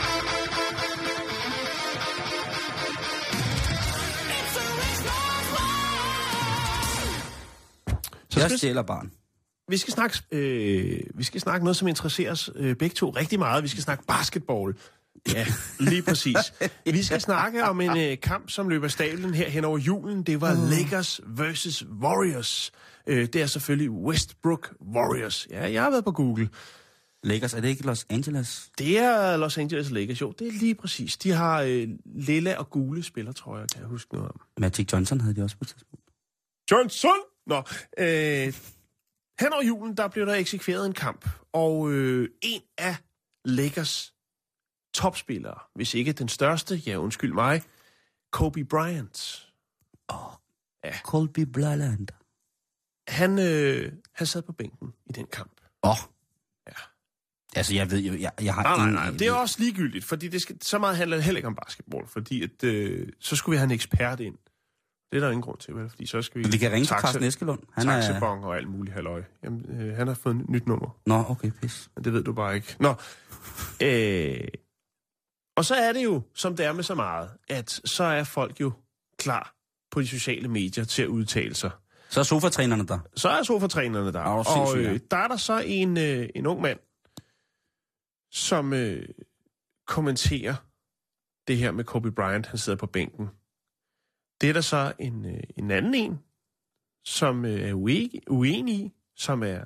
Så jeg stjæler barn. Vi skal snakke, øh, vi skal snakke noget, som interesserer os øh, begge to rigtig meget. Vi skal snakke basketball. Ja, lige præcis. Vi skal snakke om en øh, kamp, som løber stablen her hen over julen. Det var uh. Lakers versus Warriors. Øh, det er selvfølgelig Westbrook Warriors. Ja, jeg har været på Google. Lakers, er det ikke Los Angeles? Det er Los Angeles Lakers, jo. Det er lige præcis. De har øh, lilla og gule spillertrøjer, kan jeg huske noget om. Magic Johnson havde de også på et tidspunkt. Johnson! Nå, øh, hen over julen, der blev der eksekveret en kamp, og øh, en af Lakers topspillere, hvis ikke den største, ja undskyld mig, Kobe Bryant. Åh, oh, ja. Kobe Bryant. Han, øh, han sad på bænken i den kamp. Åh. Oh. Ja. Altså, jeg ved jo, jeg, jeg har... Nej, nej, nej, en, det er også ligegyldigt, fordi det skal, så meget handler det heller ikke om basketball, fordi at, øh, så skulle vi have en ekspert ind. Det er der ingen grund til, vel? Fordi så skal vi... Vi kan ringe til Carsten Eskelund. Han er... Taxibong og alt muligt halløj. Jamen, øh, han har fået et nyt nummer. Nå, okay, pis. Men det ved du bare ikke. Nå. Øh... Og så er det jo, som det er med så meget, at så er folk jo klar på de sociale medier til at udtale sig. Så er sofatrænerne der. Så er sofatrænerne der. Og, og øh, der er der så en, øh, en ung mand, som øh, kommenterer det her med Kobe Bryant, han sidder på bænken. Det er der så en, øh, en anden en, som øh, er uenig, uenig i, som er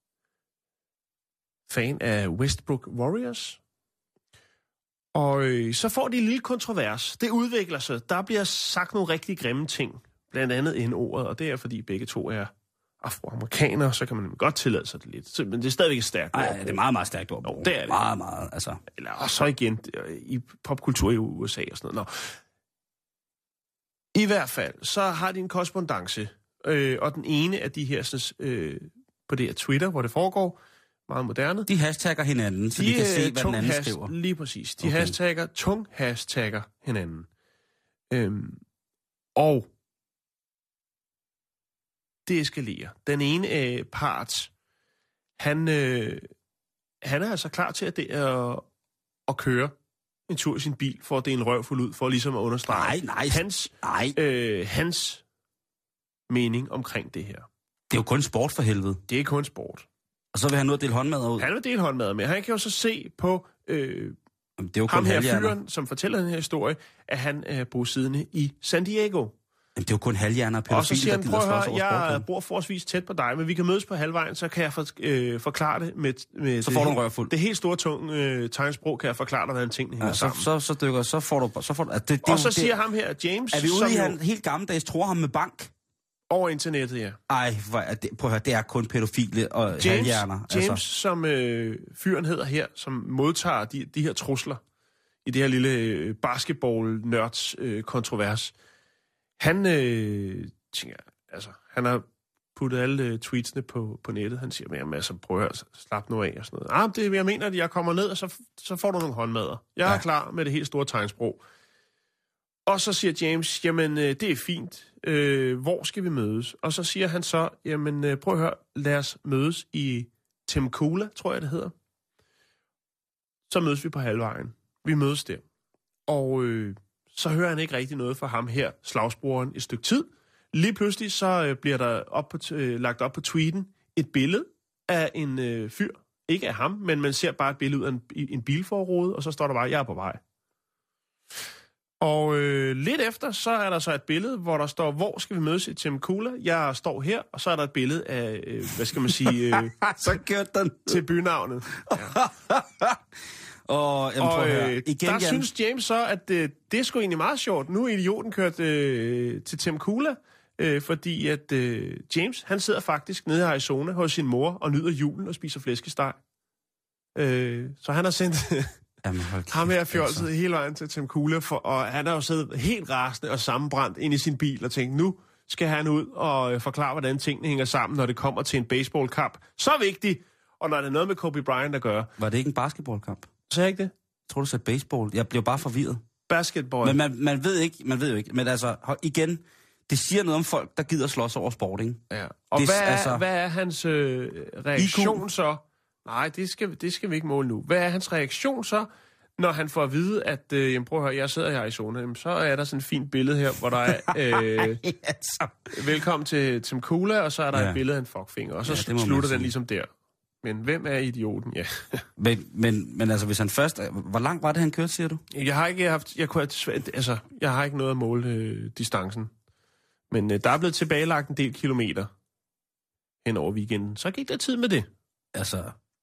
fan af Westbrook Warriors. Og øh, så får de en lille kontrovers. Det udvikler sig. Der bliver sagt nogle rigtig grimme ting. Blandt andet N-ordet, og det er, fordi begge to er afroamerikanere, så kan man godt tillade sig det lidt. Men det er stadigvæk et stærkt ord. Nej, det er meget, meget stærkt ord. Nå, det er det. Meget, meget, altså. Eller, og så igen, i popkultur i U S A og sådan noget. Nå. I hvert fald, så har de en korrespondance, øh, og den ene af de her, sådan, øh, på det her Twitter, hvor det foregår, meget moderne. De hashtagger hinanden, så de, de kan se, hvad den anden has, skriver. Lige præcis. De okay. hashtagger, tung hashtagger hinanden. Øhm, og det eskalerer. Den ene øh, part, han, øh, han er altså klar til at, det, øh, at køre en tur i sin bil, for at det er en røvfuld ud, for ligesom at understrege nej, nej, hans, nej. Øh, hans mening omkring det her. Det er jo kun sport for helvede. Det er kun sport. Og så vil han nu dele håndmad ud. Han vil dele håndmad med. Han kan jo så se på øh, det er jo ham her fyren, som fortæller den her historie, at han er bosiddende i San Diego. Jamen, det er jo kun halvhjerner og pædofile, og så siger han, prøv at høre, jeg sport, bor forholdsvis tæt på dig, men vi kan mødes på halvvejen, så kan jeg for, øh, forklare det med, med så det, får du en rørfuld. Det helt store, tunge øh, tegnsprog, kan jeg forklare dig, hvordan tingene hænger ja, så, sammen. Så, så dykker, så får du... Så får du det, det, og så det, siger ham her, James... Er vi ude i, han jo, helt gammeldags tror ham med bank? Over internettet, ja. Ej, hvor er det, prøv at høre, det er kun pædofile og James, halvhjerner. James, altså. som øh, fyren hedder her, som modtager de, de her trusler i det her lille øh, basketball-nørds øh, kontrovers, han øh, tænker, altså, han har puttet alle øh, tweetsene på, på nettet. Han siger, jamen altså, prøv at høre, slap nu af og sådan noget. Ah, det, jeg mener, at jeg kommer ned, og så, så får du nogle håndmadder. Jeg ja. er klar med det helt store tegnsprog. Og så siger James, jamen, øh, det er fint. Øh, hvor skal vi mødes? Og så siger han så, jamen, øh, prøv at høre, lad os mødes i Temecula, tror jeg, det hedder. Så mødes vi på halvvejen. Vi mødes der. Og øh, så hører han ikke rigtig noget fra ham her, slagsbroren, et stykke tid. Lige pludselig så øh, bliver der op på t- øh, lagt op på tweeten et billede af en øh, fyr. Ikke af ham, men man ser bare et billede af en, en bilforrude, og så står der bare, jeg er på vej. Og øh, lidt efter, så er der så et billede, hvor der står, hvor skal vi mødes i Temecula? Jeg står her, og så er der et billede af, øh, hvad skal man sige, øh, så kørte den til bynavnet. Ja. Og, jamen, og øh, igen, der igen. synes James så, at øh, det er sgu egentlig meget sjovt. Nu er idioten kørt øh, til Temecula, øh, fordi at øh, James, han sidder faktisk nede i Arizona hos sin mor og nyder julen og spiser flæskesteg. Øh, så han har sendt jamen, ham her fjolset altså. hele vejen til Temecula, for, og han har jo siddet helt rasende og sammenbrændt ind i sin bil og tænkt, nu skal han ud og øh, forklare, hvordan tingene hænger sammen, når det kommer til en baseballkamp. Så vigtigt! Og når det er noget med Kobe Bryant at gøre. Var det ikke en basketballkamp? Sagde jeg ikke det? Jeg tror, du sagde baseball. Jeg blev bare forvirret. Basketball. Men man, man ved ikke, man ved jo ikke. Men altså, igen, det siger noget om folk, der gider slås over sport, ikke? Ja. Og det, hvad, er, altså, hvad er hans øh, reaktion I Q? Så Nej, det skal, det skal vi ikke måle nu. Hvad er hans reaktion så, når han får at vide, at øh, jamen, prøv at høre, jeg sidder her i Zone, jamen, så er der sådan et fint billede her, hvor der er øh, altså. velkommen til Tim Cola, og så er der ja. et billede af en fuckfinger, og så ja, slutter den ligesom der. Men hvem er idioten? Ja. men, men, men altså, hvis han først... Hvor langt var det, han kørte, siger du? Jeg har ikke haft... Jeg, kunne have, altså, jeg har ikke noget at måle øh, distancen. Men øh, der er blevet tilbagelagt en del kilometer hen over weekenden. Så gik der tid med det. Altså...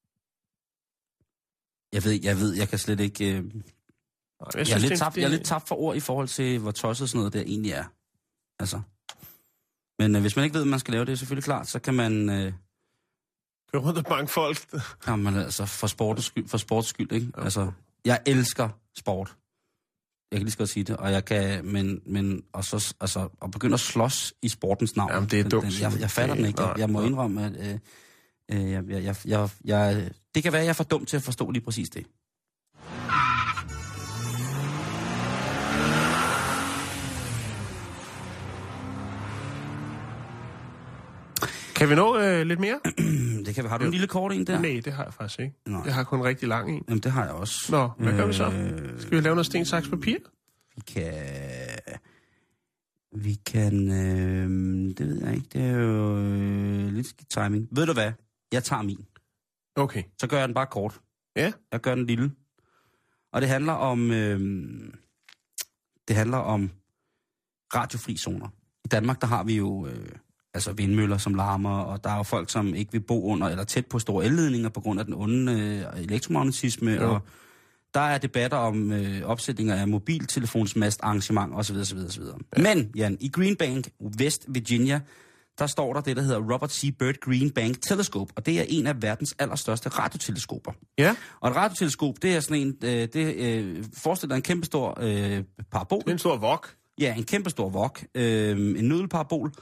Jeg ved, jeg ved, jeg kan slet ikke... Øh... Nej, jeg, jeg, synes, er lidt tabt, det... jeg er lidt tabt for ord i forhold til, hvor tosset sådan noget der egentlig er. Altså... Men øh, hvis man ikke ved, at man skal lave det, er selvfølgelig klart, så kan man... Øh... Køre rundt og banke folk. Jamen altså, for sportens skyld, for sports skyld, ikke? Okay. Altså, jeg elsker sport. Jeg kan lige så godt sige det, og jeg kan, men, men, og så, altså, at begynde at slås i sportens navn. Jamen, det er dumt. Den, jeg, jeg fatter den ikke. Jeg, jeg må indrømme, at øh, øh, jeg, jeg, jeg, jeg, det kan være, at jeg er for dum til at forstå lige præcis det. Kan vi nå øh, lidt mere? Det kan vi. Har du en lille kort en der? Nej, det har jeg faktisk ikke. Nej. Jeg har kun en rigtig lang en. Jamen, det har jeg også. Nå, hvad gør øh, vi så? Skal vi lave noget sten, saks, papir? Vi kan... Vi kan... Øh, det ved jeg ikke. Det er jo øh, lidt skidt timing. Ved du hvad? Jeg tager min. Okay. Så gør jeg den bare kort. Ja? Jeg gør den lille. Og det handler om... Øh, det handler om radiofri zoner. I Danmark, der har vi jo... Øh, altså vindmøller, som larmer, og der er jo folk, som ikke vil bo under eller tæt på store elledninger på grund af den onde øh, elektromagnetisme, ja. Og der er debatter om øh, opsætninger af mobiltelefonsmast, arrangement osv. osv., osv. Ja. Men, Jan, i Green Bank, West Virginia, der står der det, der hedder Robert C. Byrd Green Bank Telescope, og det er en af verdens allerstørste radioteleskoper. Ja. Og et radioteleskop, det er sådan en, øh, det øh, forestiller en kæmpe stor øh, parabol. Det er en stor vok. Ja, en kæmpe stor vok. Øh, en nudelparabol.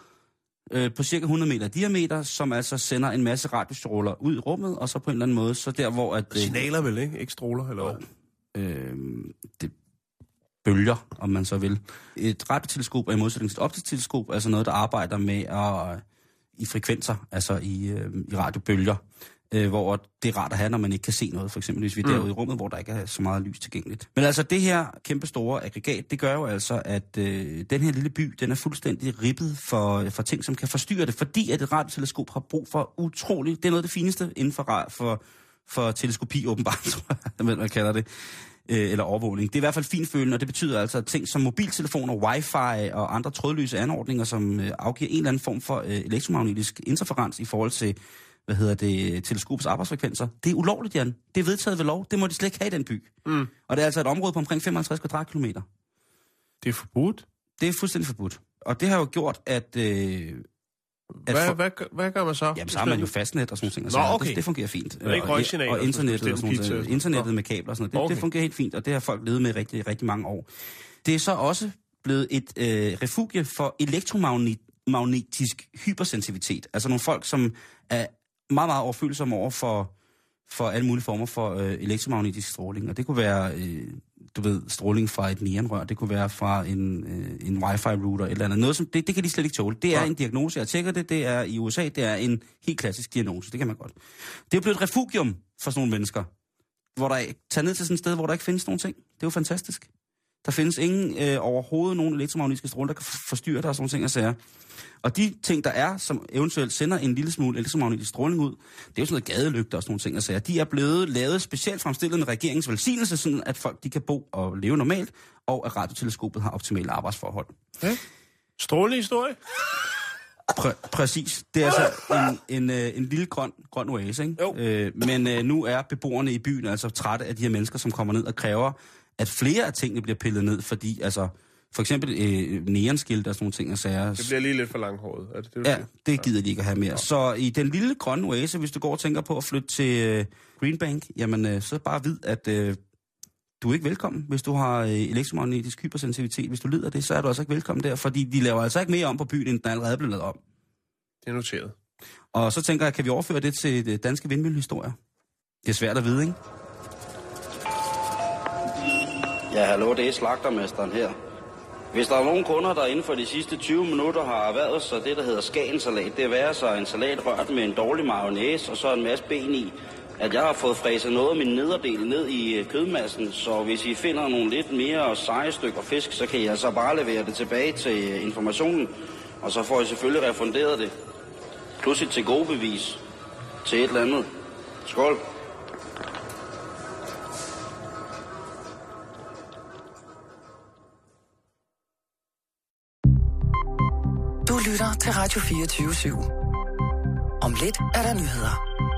På cirka hundrede meter diameter, som altså sender en masse radiostråler ud i rummet, og så på en eller anden måde, så der hvor at... Signaler vel, ikke? Ikke stråler, eller hvad? Øh, det bølger, om man så vil. Et radioteleskop er i modsætning til et optisk teleskop, altså noget, der arbejder med at, i frekvenser, altså i, øh, i radiobølger, øh, hvor det er rart at have, når man ikke kan se noget, for eksempel hvis vi er mm. derude i rummet, hvor der ikke er så meget lys tilgængeligt. Men altså det her kæmpe store aggregat, det gør jo altså, at øh, den her lille by, den er fuldstændig ribbet for, for ting, som kan forstyrre det, fordi at et radioteleskop har brug for utroligt, det er noget af det fineste inden for, for, for teleskopi åbenbart, tror jeg, hvad man kalder det, øh, eller overvågning. Det er i hvert fald finfølende, og det betyder altså, at ting som mobiltelefoner, wifi og andre trådløse anordninger, som øh, afgiver en eller anden form for øh, elektromagnetisk interferens i forhold til hvad hedder det, teleskopets arbejdsfrekvenser. Det er ulovligt, Jan. Det er vedtaget ved lov. Det må de slet ikke have i den by. Mm. Og det er altså et område på omkring femoghalvtreds kvadratkilometer. Det er forbudt? Det er fuldstændig forbudt. Og det har jo gjort, at... Øh, at hvad, for, hvad, hvad gør man så? Jamen, så har man jo fastnet og sådan noget. Nå, okay. det, det fungerer fint. Det er ikke røgsignaler. Og internettet, og sådan noget, internettet med kabler og sådan noget. Det, okay. det fungerer helt fint, og det har folk levet med rigtig, rigtig mange år. Det er så også blevet et øh, refugie for elektromagnetisk hypersensitivitet. Altså nogle folk, som er meget, meget overfølsomme over for, for alle mulige former for øh, elektromagnetisk stråling. Og det kunne være, øh, du ved, stråling fra et neonrør. Det kunne være fra en, øh, en wifi-router eller andet. Noget, som, det, det kan de slet ikke tåle. Det er ja. en diagnose. Jeg tjekker det. Det er i U S A. Det er en helt klassisk diagnose. Det kan man godt. Det er blevet et refugium for sådan nogle mennesker. Hvor der tager ned til sådan et sted, hvor der ikke findes nogen ting. Det er jo fantastisk. Der findes ingen øh, overhovedet nogen elektromagnetiske stråler, der kan forstyrre dig og sådan nogle ting og sager. Og de ting, der er, som eventuelt sender en lille smule elektromagnetisk stråling ud, det er jo sådan noget gadelygter og sådan nogle ting og sager. De er blevet lavet specielt fremstillet med regeringens velsignelse, sådan at folk de kan bo og leve normalt, og at radioteleskopet har optimale arbejdsforhold. Ja. Strålende historie. Præ- præcis. Det er altså en, en, en, en lille grøn, grøn oase, ikke? Jo. Øh, men øh, nu er beboerne i byen altså trætte af de her mennesker, som kommer ned og kræver, at flere af tingene bliver pillet ned, fordi altså, for eksempel øh, neonskilt og sådan nogle ting og sager. Det bliver lige lidt for langhåret. Er det det, ja, det gider de ikke at have mere. Ja. Så i den lille grønne oase, hvis du går og tænker på at flytte til øh, Green Bank, jamen øh, så bare vid, at øh, du er ikke velkommen, hvis du har øh, elektromagnetisk hypersensitivitet. Hvis du lider af det, så er du altså ikke velkommen der, fordi de laver altså ikke mere om på byen, end den allerede er blevet lavet om. Det er noteret. Og så tænker jeg, kan vi overføre det til det danske vindmøllehistorie? Det er svært at vide, ikke? Ja, hallo, det er slagtermesteren her. Hvis der er nogen kunder, der inden for de sidste tyve minutter har erhvervet sig det, der hedder skagensalat, det er være så en salat rørt med en dårlig mayonnaise og så en masse ben i, at jeg har fået fræset noget af min nederdel ned i kødmassen, så hvis I finder nogle lidt mere seje stykker fisk, så kan jeg så bare levere det tilbage til informationen, og så får I selvfølgelig refunderet det. Plus et til gode bevis til et eller andet. Skål. Du lytter til Radio fireogtyve syv. Om lidt er der nyheder.